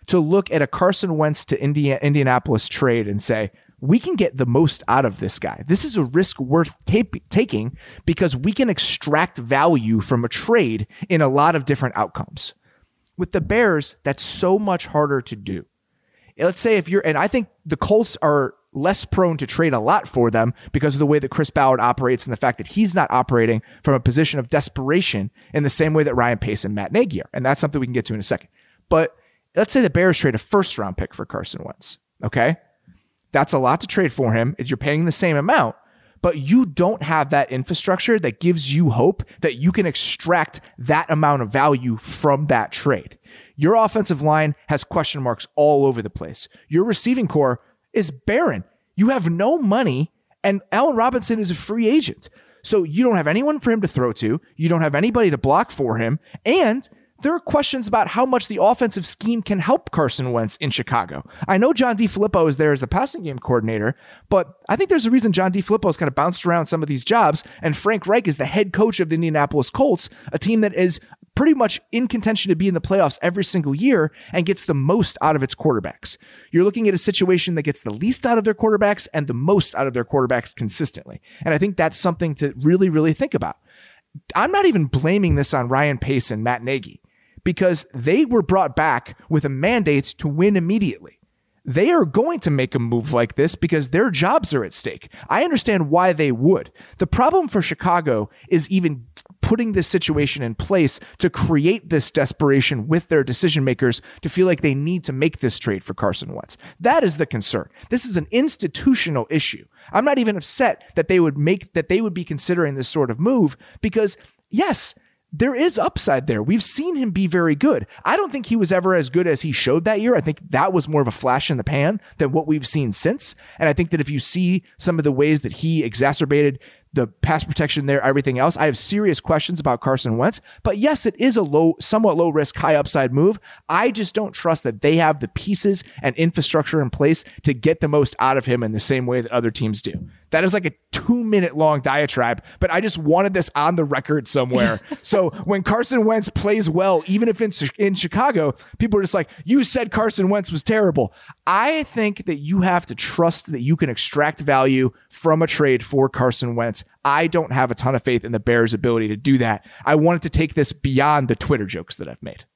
to look at a Carson Wentz to Indianapolis trade and say, we can get the most out of this guy. This is a risk worth taking because we can extract value from a trade in a lot of different outcomes. With the Bears, that's so much harder to do. Let's say and I think the Colts are less prone to trade a lot for them because of the way that Chris Ballard operates and the fact that he's not operating from a position of desperation in the same way that Ryan Pace and Matt Nagy are. And that's something we can get to in a second. But let's say the Bears trade a first-round pick for Carson Wentz, okay? That's a lot to trade for him. You're paying the same amount, but you don't have that infrastructure that gives you hope that you can extract that amount of value from that trade. Your offensive line has question marks all over the place. Your receiving core is barren. You have no money, and Allen Robinson is a free agent. So you don't have anyone for him to throw to. You don't have anybody to block for him. And there are questions about how much the offensive scheme can help Carson Wentz in Chicago. I know John DeFilippo is there as the passing game coordinator, but I think there's a reason John DeFilippo has kind of bounced around some of these jobs, and Frank Reich is the head coach of the Indianapolis Colts, a team that is pretty much in contention to be in the playoffs every single year and gets the most out of its quarterbacks. You're looking at a situation that gets the least out of their quarterbacks and the most out of their quarterbacks consistently. And I think that's something to really, really think about. I'm not even blaming this on Ryan Pace and Matt Nagy, because they were brought back with a mandate to win immediately. They are going to make a move like this because their jobs are at stake. I understand why they would. The problem for Chicago is even putting this situation in place to create this desperation with their decision makers to feel like they need to make this trade for Carson Wentz. That is the concern. This is an institutional issue. I'm not even upset that they would be considering this sort of move because, yes, there is upside there. We've seen him be very good. I don't think he was ever as good as he showed that year. I think that was more of a flash in the pan than what we've seen since. And I think that if you see some of the ways that he exacerbated the pass protection there, everything else, I have serious questions about Carson Wentz. But yes, it is a somewhat low risk, high upside move. I just don't trust that they have the pieces and infrastructure in place to get the most out of him in the same way that other teams do. That is like a 2-minute long diatribe, but I just wanted this on the record somewhere. So when Carson Wentz plays well, even if it's in Chicago, people are just like, you said Carson Wentz was terrible. I think that you have to trust that you can extract value from a trade for Carson Wentz. I don't have a ton of faith in the Bears' ability to do that. I wanted to take this beyond the Twitter jokes that I've made.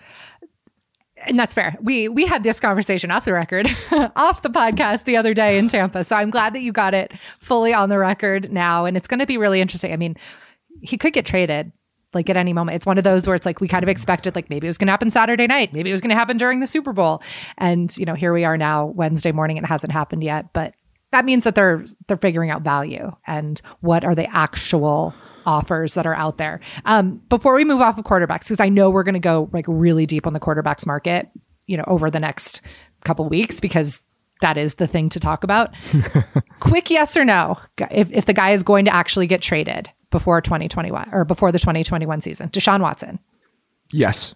And that's fair. We had this conversation off the record, off the podcast the other day in Tampa. So I'm glad that you got it fully on the record now. And it's going to be really interesting. I mean, he could get traded like at any moment. It's one of those where it's like we kind of expected like maybe it was going to happen Saturday night. Maybe it was going to happen during the Super Bowl. And, you know, here we are now Wednesday morning. It hasn't happened yet. But that means that they're figuring out value and what are the actual offers that are out there. Before we move off of quarterbacks, because I know we're going to go like really deep on the quarterbacks market, you know, over the next couple weeks, because that is the thing to talk about. Quick yes or no, if the guy is going to actually get traded before 2021 or before the 2021 season. Deshaun Watson. Yes.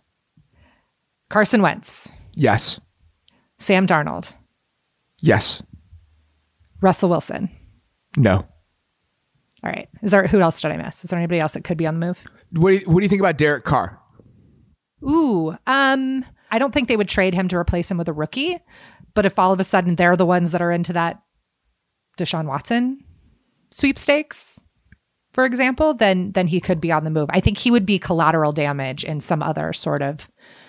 Carson Wentz. Yes. Sam Darnold. Yes. Russell Wilson. No. All right. Who else did I miss? Is there anybody else that could be on the move? What do you think about Derek Carr? Ooh, I don't think they would trade him to replace him with a rookie. But if all of a sudden they're the ones that are into that Deshaun Watson sweepstakes, for example, then he could be on the move. I think he would be collateral damage in some other sort of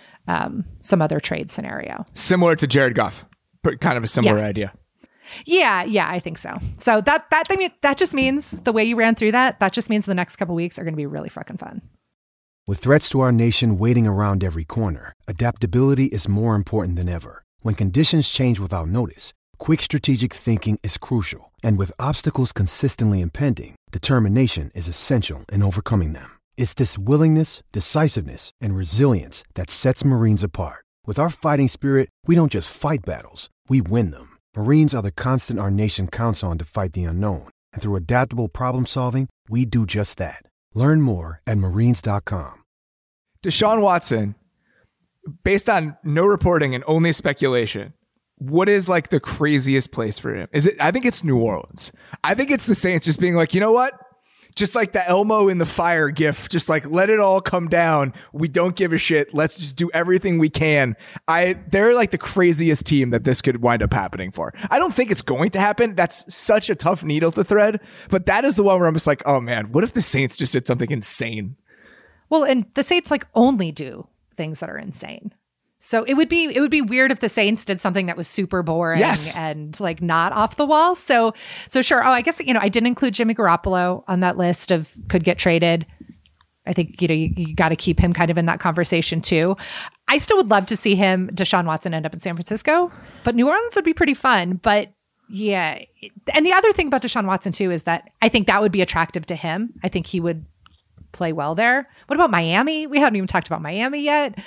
some other trade scenario. Similar to Jared Goff, but kind of a similar idea. Yeah, I think so. So that just means the way you ran through that just means the next couple weeks are going to be really fucking fun. With threats to our nation waiting around every corner, adaptability is more important than ever. When conditions change without notice, quick strategic thinking is crucial. And with obstacles consistently impending, determination is essential in overcoming them. It's this willingness, decisiveness, and resilience that sets Marines apart. With our fighting spirit, we don't just fight battles, we win them. Marines are the constant our nation counts on to fight the unknown. And through adaptable problem solving, we do just that. Learn more at marines.com. Deshaun Watson, based on no reporting and only speculation, what is like the craziest place for him? I think it's New Orleans. I think it's the Saints just being like, you know what? Just like the Elmo in the fire gif, just like let it all come down. We don't give a shit. Let's just do everything we can. They're like the craziest team that this could wind up happening for. I don't think it's going to happen. That's such a tough needle to thread, but that is the one where I'm just like, oh man, what if the Saints just did something insane? Well, and the Saints like only do things that are insane. So it would be weird if the Saints did something that was super boring and like not off the wall. So sure. Oh, I guess, I didn't include Jimmy Garoppolo on that list of could get traded. I think, you got to keep him kind of in that conversation too. I still would love to see Deshaun Watson end up in San Francisco, but New Orleans would be pretty fun. But yeah. And the other thing about Deshaun Watson too, is that I think that would be attractive to him. I think he would play well there. What about Miami? We haven't even talked about Miami yet.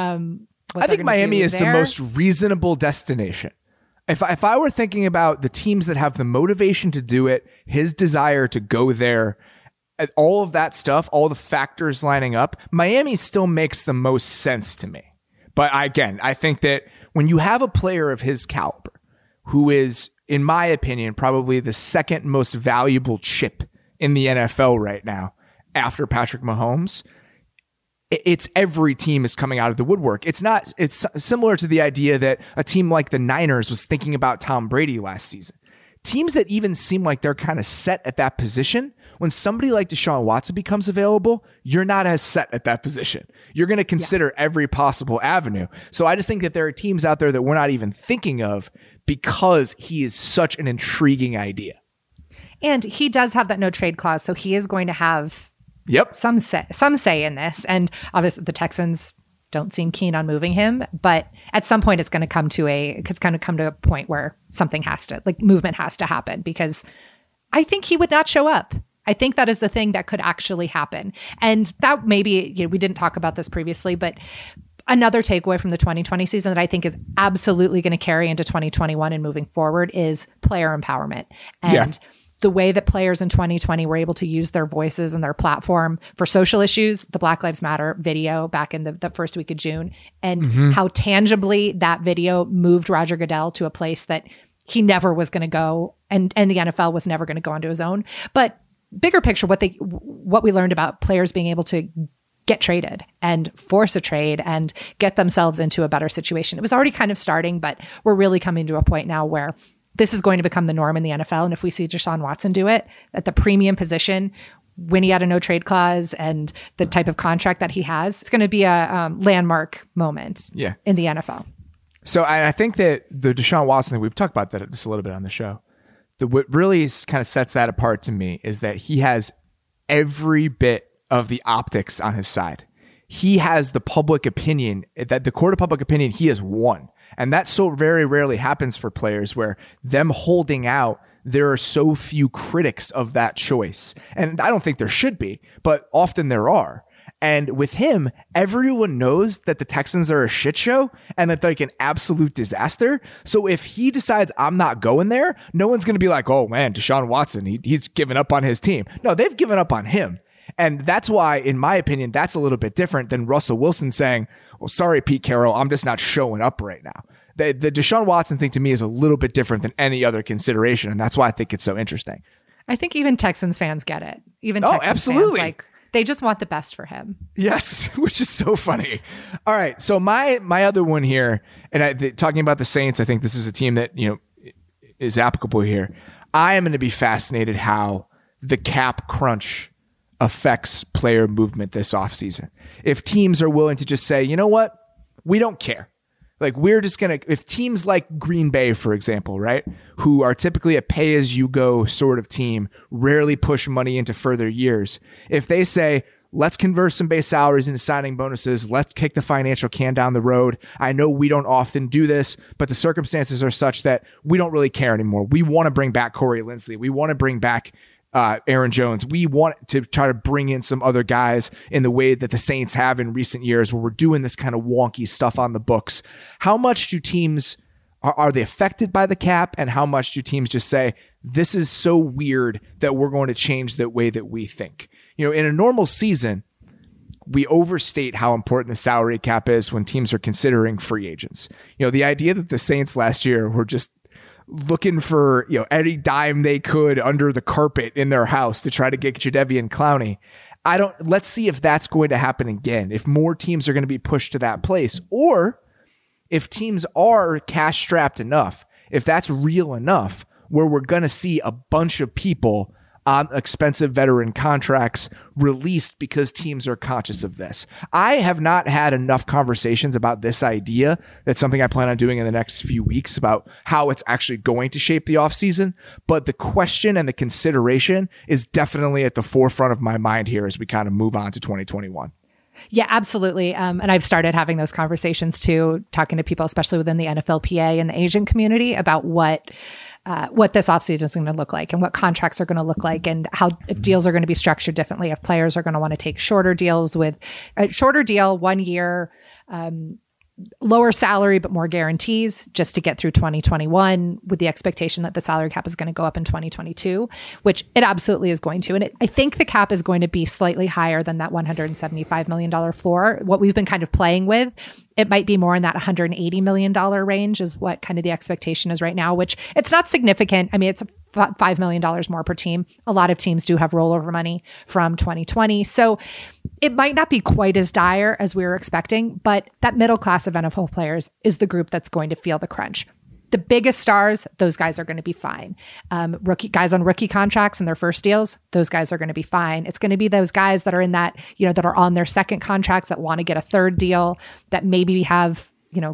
I think Miami is the most reasonable destination. If I were thinking about the teams that have the motivation to do it, his desire to go there, all of that stuff, all the factors lining up, Miami still makes the most sense to me. But again, I think that when you have a player of his caliber, who is, in my opinion, probably the second most valuable chip in the NFL right now after Patrick Mahomes, it's every team is coming out of the woodwork. It's similar to the idea that a team like the Niners was thinking about Tom Brady last season. Teams that even seem like they're kind of set at that position, when somebody like Deshaun Watson becomes available, you're not as set at that position. You're going to consider every possible avenue. So I just think that there are teams out there that we're not even thinking of because he is such an intriguing idea. And he does have that no trade clause, so he is going to have some say in this. And obviously the Texans don't seem keen on moving him, but at some point it's going to come to a point where movement has to happen, because I think he would not show up. I think that is the thing that could actually happen. And that maybe, we didn't talk about this previously, but another takeaway from the 2020 season that I think is absolutely going to carry into 2021 and moving forward is player empowerment. And the way that players in 2020 were able to use their voices and their platform for social issues, the Black Lives Matter video back in the first week of June, and how tangibly that video moved Roger Goodell to a place that he never was going to go, and the NFL was never going to go onto his own. But bigger picture, what we learned about players being able to get traded and force a trade and get themselves into a better situation. It was already kind of starting, but we're really coming to a point now where this is going to become the norm in the NFL. And if we see Deshaun Watson do it at the premium position, when he had a no trade clause and the type of contract that he has, it's going to be a landmark moment in the NFL. So I think that the Deshaun Watson, we've talked about that just a little bit on the show. What really kind of sets that apart to me is that he has every bit of the optics on his side. He has the public opinion, that the court of public opinion, he has won. And that so very rarely happens for players, where them holding out, there are so few critics of that choice. And I don't think there should be, but often there are. And with him, everyone knows that the Texans are a shit show and that they're like an absolute disaster. So if he decides I'm not going there, no one's going to be like, oh man, Deshaun Watson, he's given up on his team. No, they've given up on him. And that's why, in my opinion, that's a little bit different than Russell Wilson saying, well, sorry, Pete Carroll, I'm just not showing up right now. The Deshaun Watson thing to me is a little bit different than any other consideration. And that's why I think it's so interesting. I think even Texans fans get it. Even Texans absolutely. Fans, they just want the best for him. Yes, which is so funny. All right, so my other one here, and talking about the Saints, I think this is a team that is applicable here. I am going to be fascinated how the cap crunch affects player movement this offseason. If teams are willing to just say, you know what, we don't care. Like, we're just going to, if teams like Green Bay, for example, right, who are typically a pay-as-you-go sort of team, rarely push money into further years, if they say, let's convert some base salaries into signing bonuses, let's kick the financial can down the road. I know we don't often do this, but the circumstances are such that we don't really care anymore. We want to bring back Corey Linsley. We want to bring back Aaron Jones. We want to try to bring in some other guys in the way that the Saints have in recent years, where we're doing this kind of wonky stuff on the books. How much do teams, are they affected by the cap? And how much do teams just say, this is so weird that we're going to change the way that we think? In a normal season, we overstate how important the salary cap is when teams are considering free agents. The idea that the Saints last year were just looking for, any dime they could under the carpet in their house to try to get Jadeveon Clowney. Let's see if that's going to happen again. If more teams are going to be pushed to that place, or if teams are cash strapped enough, if that's real enough, where we're going to see a bunch of people on expensive veteran contracts released because teams are conscious of this. I have not had enough conversations about this idea. That's something I plan on doing in the next few weeks about how it's actually going to shape the offseason. But the question and the consideration is definitely at the forefront of my mind here as we kind of move on to 2021. Yeah, absolutely. And I've started having those conversations too, talking to people, especially within the NFLPA and the agent community, about what this offseason is going to look like and what contracts are going to look like, and how if deals are going to be structured differently, if players are going to want to take shorter deals with a shorter deal, 1 year, lower salary, but more guarantees just to get through 2021 with the expectation that the salary cap is going to go up in 2022, which it absolutely is going to. And I think the cap is going to be slightly higher than that $175 million floor. What we've been kind of playing with, it might be more in that $180 million range is what kind of the expectation is right now, which it's not significant. I mean, it's $5 million more per team. A lot of teams do have rollover money from 2020. So it might not be quite as dire as we were expecting, but that middle class of NFL players is the group that's going to feel the crunch. The biggest stars, those guys are going to be fine. Rookie guys on rookie contracts and their first deals, those guys are going to be fine. It's going to be those guys that are in that, that are on their second contracts that want to get a third deal, that maybe have,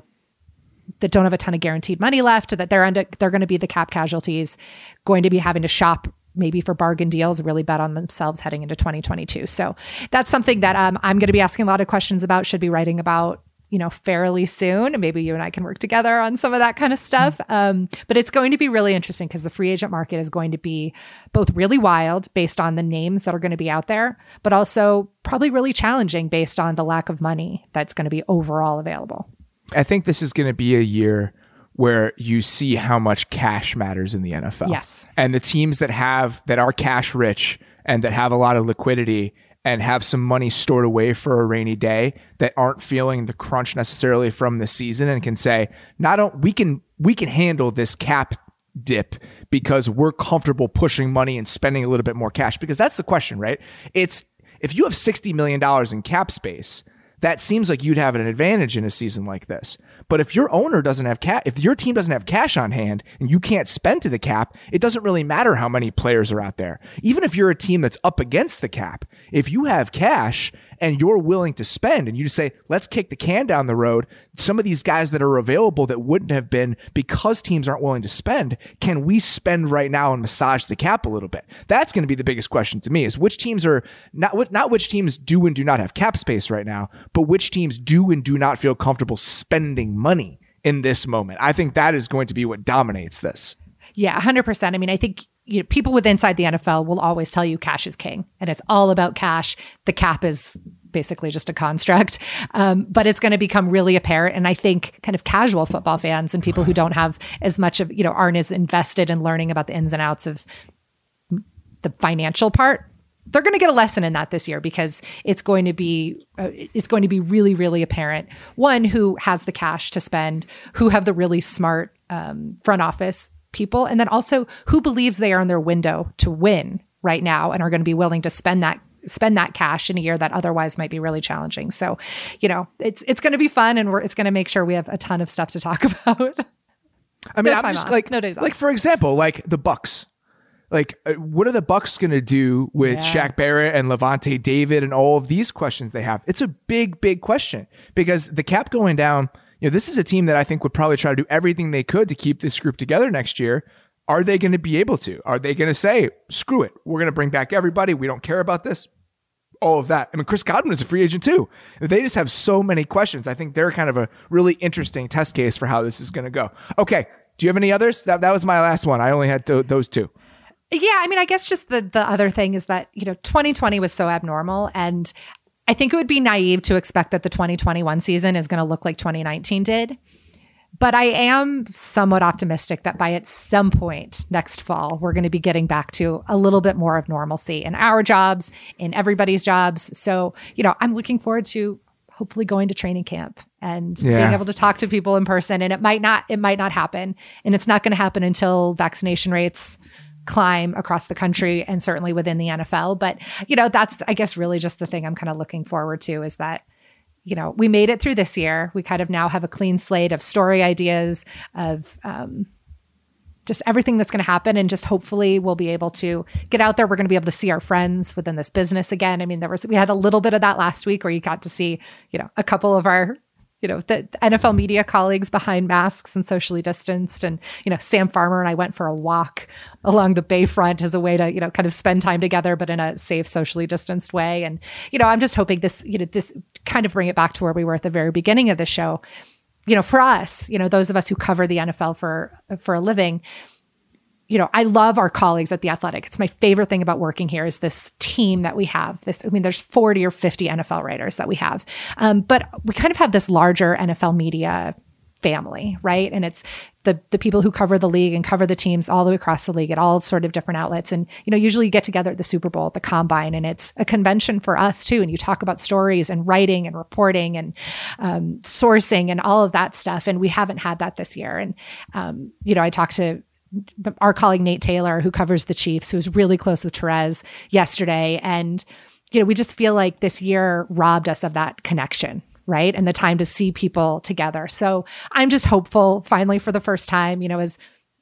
that don't have a ton of guaranteed money left, that they're going to be the cap casualties, going to be having to shop maybe for bargain deals, really bet on themselves heading into 2022. So that's something that I'm going to be asking a lot of questions about, should be writing about, fairly soon. Maybe you and I can work together on some of that kind of stuff. But it's going to be really interesting because the free agent market is going to be both really wild based on the names that are going to be out there, but also probably really challenging based on the lack of money that's going to be overall available. I think this is going to be a year where you see how much cash matters in the NFL. Yes. And the teams that are cash rich and that have a lot of liquidity and have some money stored away for a rainy day, that aren't feeling the crunch necessarily from the season, and can say, we can handle this cap dip because we're comfortable pushing money and spending a little bit more cash. Because that's the question, right? It's if you have $60 million in cap space, that seems like you'd have an advantage in a season like this. But if your owner doesn't have if your team doesn't have cash on hand and you can't spend to the cap, it doesn't really matter how many players are out there. Even if you're a team that's up against the cap, if you have cash and you're willing to spend and you just say, let's kick the can down the road, some of these guys that are available that wouldn't have been because teams aren't willing to spend, can we spend right now and massage the cap a little bit? That's going to be the biggest question to me, is which teams are not which teams do and do not have cap space right now, but which teams do and do not feel comfortable spending money in this moment. I think that is going to be what dominates this. Yeah, 100%. I mean, I think people with inside the NFL will always tell you cash is king, and it's all about cash. The cap is basically just a construct, but it's going to become really apparent. And I think kind of casual football fans and people who don't have as much of, aren't as invested in learning about the ins and outs of the financial part, they're going to get a lesson in that this year, because it's going to be really, really apparent. One, who has the cash to spend, who have the really smart front office people, and then also who believes they are in their window to win right now and are going to be willing to spend that cash in a year that otherwise might be really challenging. So, it's going to be fun, and it's going to make sure we have a ton of stuff to talk about. I mean, I'm just no days off. For example, the Bucks. What are the Bucks going to do with Shaq Barrett and Levante David and all of these questions they have? It's a big, big question, because the cap going down, this is a team that I think would probably try to do everything they could to keep this group together next year. Are they going to be able to? Are they going to say, screw it, we're going to bring back everybody, we don't care about this? All of that. I mean, Chris Godwin is a free agent too. They just have so many questions. I think they're kind of a really interesting test case for how this is going to go. Okay. Do you have any others? That was my last one. I only had those two. Yeah. I mean, I guess just the other thing is that, 2020 was so abnormal, and I think it would be naive to expect that the 2021 season is going to look like 2019 did. But I am somewhat optimistic that by at some point next fall, we're going to be getting back to a little bit more of normalcy in our jobs, in everybody's jobs. So, I'm looking forward to hopefully going to training camp and being able to talk to people in person. And it might not happen. And it's not going to happen until vaccination rates climb across the country and certainly within the NFL. But, that's, I guess, really just the thing I'm kind of looking forward to is that, we made it through this year. We kind of now have a clean slate of story ideas, of just everything that's going to happen. And just hopefully we'll be able to get out there. We're going to be able to see our friends within this business again. I mean, we had a little bit of that last week where you got to see, a couple of our, the NFL media colleagues behind masks and socially distanced. And, Sam Farmer and I went for a walk along the Bayfront as a way to, kind of spend time together, but in a safe, socially distanced way. And, I'm just hoping this kind of bring it back to where we were at the very beginning of the show. For us, those of us who cover the NFL for a living, I love our colleagues at The Athletic. It's my favorite thing about working here is this team that we have. There's 40 or 50 NFL writers that we have. But we kind of have this larger NFL media family, right? And it's the people who cover the league and cover the teams all the way across the league at all sort of different outlets. And, usually you get together at the Super Bowl, at the Combine, and it's a convention for us too. And you talk about stories and writing and reporting and sourcing and all of that stuff. And we haven't had that this year. And, I talked to our colleague, Nate Taylor, who covers the Chiefs, who's really close with Therese yesterday. And, we just feel like this year robbed us of that connection, right? And the time to see people together. So I'm just hopeful finally for the first time, as,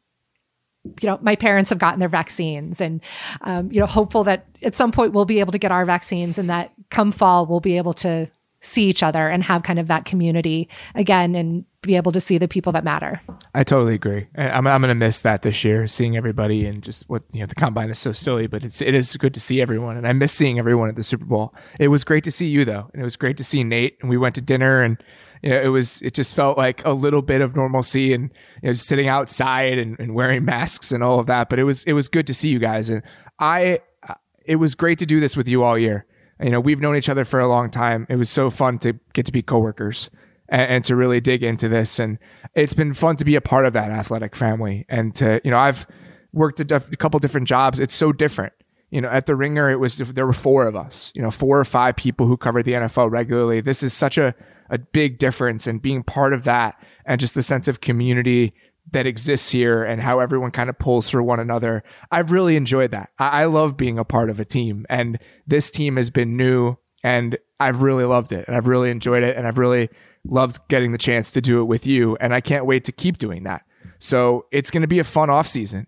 my parents have gotten their vaccines and, hopeful that at some point we'll be able to get our vaccines and that come fall, we'll be able to see each other and have kind of that community again and be able to see the people that matter. I totally agree. I'm going to miss that this year, seeing everybody and just what, the Combine is so silly, but it is good to see everyone. And I miss seeing everyone at the Super Bowl. It was great to see you though. And it was great to see Nate, and we went to dinner, and it just felt like a little bit of normalcy and just sitting outside and wearing masks and all of that. But it was good to see you guys. And it was great to do this with you all year. We've known each other for a long time. It was so fun to get to be coworkers and to really dig into this. And it's been fun to be a part of that Athletic family. And to, I've worked a couple different jobs. It's so different. At the Ringer, there were 4 of us, 4 or 5 people who covered the NFL regularly. This is such a big difference, and being part of that and just the sense of community that exists here and how everyone kind of pulls for one another. I've really enjoyed that. I love being a part of a team, and this team has been new, and I've really loved it, and I've really enjoyed it, and I've really loved getting the chance to do it with you, and I can't wait to keep doing that. So it's going to be a fun off season.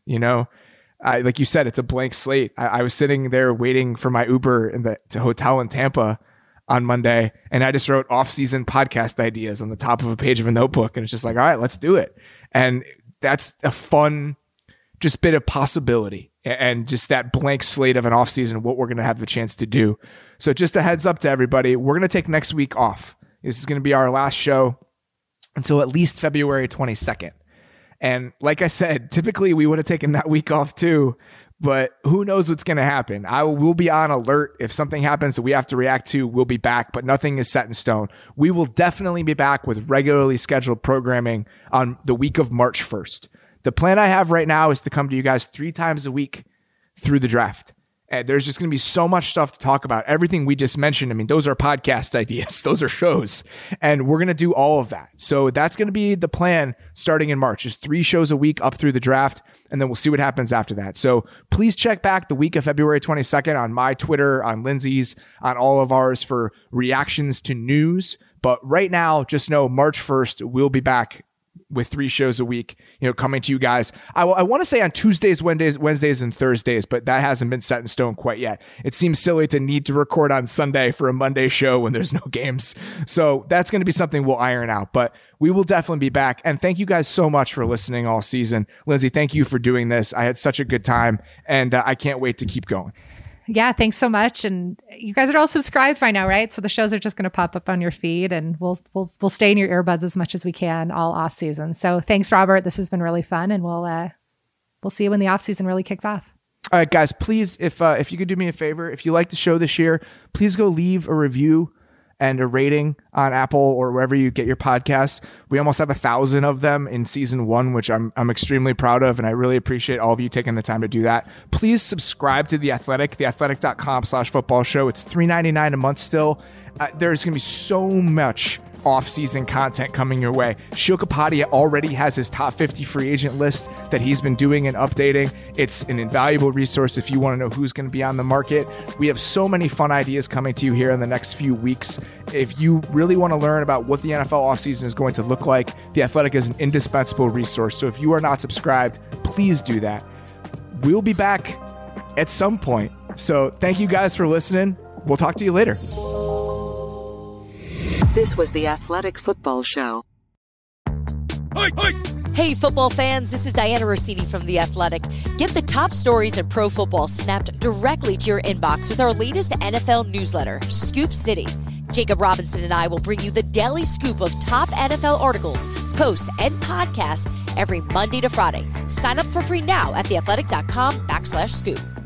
Like you said, it's a blank slate. I was sitting there waiting for my Uber in the hotel in Tampa on Monday, and I just wrote off-season podcast ideas on the top of a page of a notebook, and it's just like, all right, let's do it. And that's a fun just bit of possibility and just that blank slate of an off season, what we're going to have the chance to do. So just a heads up to everybody, we're going to take next week off. This is going to be our last show until at least February 22nd. And like I said, typically we would have taken that week off too, but who knows what's going to happen. We'll be on alert. If something happens that we have to react to, we'll be back, but nothing is set in stone. We will definitely be back with regularly scheduled programming on the week of March 1st. The plan I have right now is to come to you guys 3 times a week through the draft. And there's just going to be so much stuff to talk about. Everything we just mentioned, those are podcast ideas. Those are shows. And we're going to do all of that. So that's going to be the plan starting in March. Just 3 shows a week up through the draft. And then we'll see what happens after that. So please check back the week of February 22nd on my Twitter, on Lindsay's, on all of ours for reactions to news. But right now, just know March 1st, we'll be back with 3 shows a week, coming to you guys. I want to say on Tuesdays, Wednesdays, and Thursdays, but that hasn't been set in stone quite yet. It seems silly to need to record on Sunday for a Monday show when there's no games. So that's going to be something we'll iron out, but we will definitely be back. And thank you guys so much for listening all season. Lindsay, thank you for doing this. I had such a good time, and I can't wait to keep going. Yeah, thanks so much. And you guys are all subscribed by now, right? So the shows are just going to pop up on your feed, and we'll stay in your earbuds as much as we can all off season. So thanks, Robert. This has been really fun, and we'll see you when the off season really kicks off. All right, guys, please, if you could do me a favor, if you like the show this year, please go leave a review and a rating on Apple or wherever you get your podcasts. We almost have 1,000 of them in season 1, which I'm extremely proud of, and I really appreciate all of you taking the time to do that. Please subscribe to The Athletic, theathletic.com/football show. It's $3.99 a month still. There's going to be so much off-season content coming your way. Sheil Kapadia already has his top 50 free agent list that he's been doing and updating. It's an invaluable resource if you want to know who's going to be on the market. We have so many fun ideas coming to you here in the next few weeks. If you really want to learn about what the NFL offseason is going to look like, The Athletic is an indispensable resource. So if you are not subscribed, please do that. We'll be back at some point. So thank you guys for listening. We'll talk to you later. This was the Athletic Football Show. Hey, football fans, this is Diana Rossini from The Athletic. Get the top stories in pro football snapped directly to your inbox with our latest NFL newsletter, Scoop City. Jacob Robinson and I will bring you the daily scoop of top NFL articles, posts, and podcasts every Monday to Friday. Sign up for free now at theathletic.com/scoop.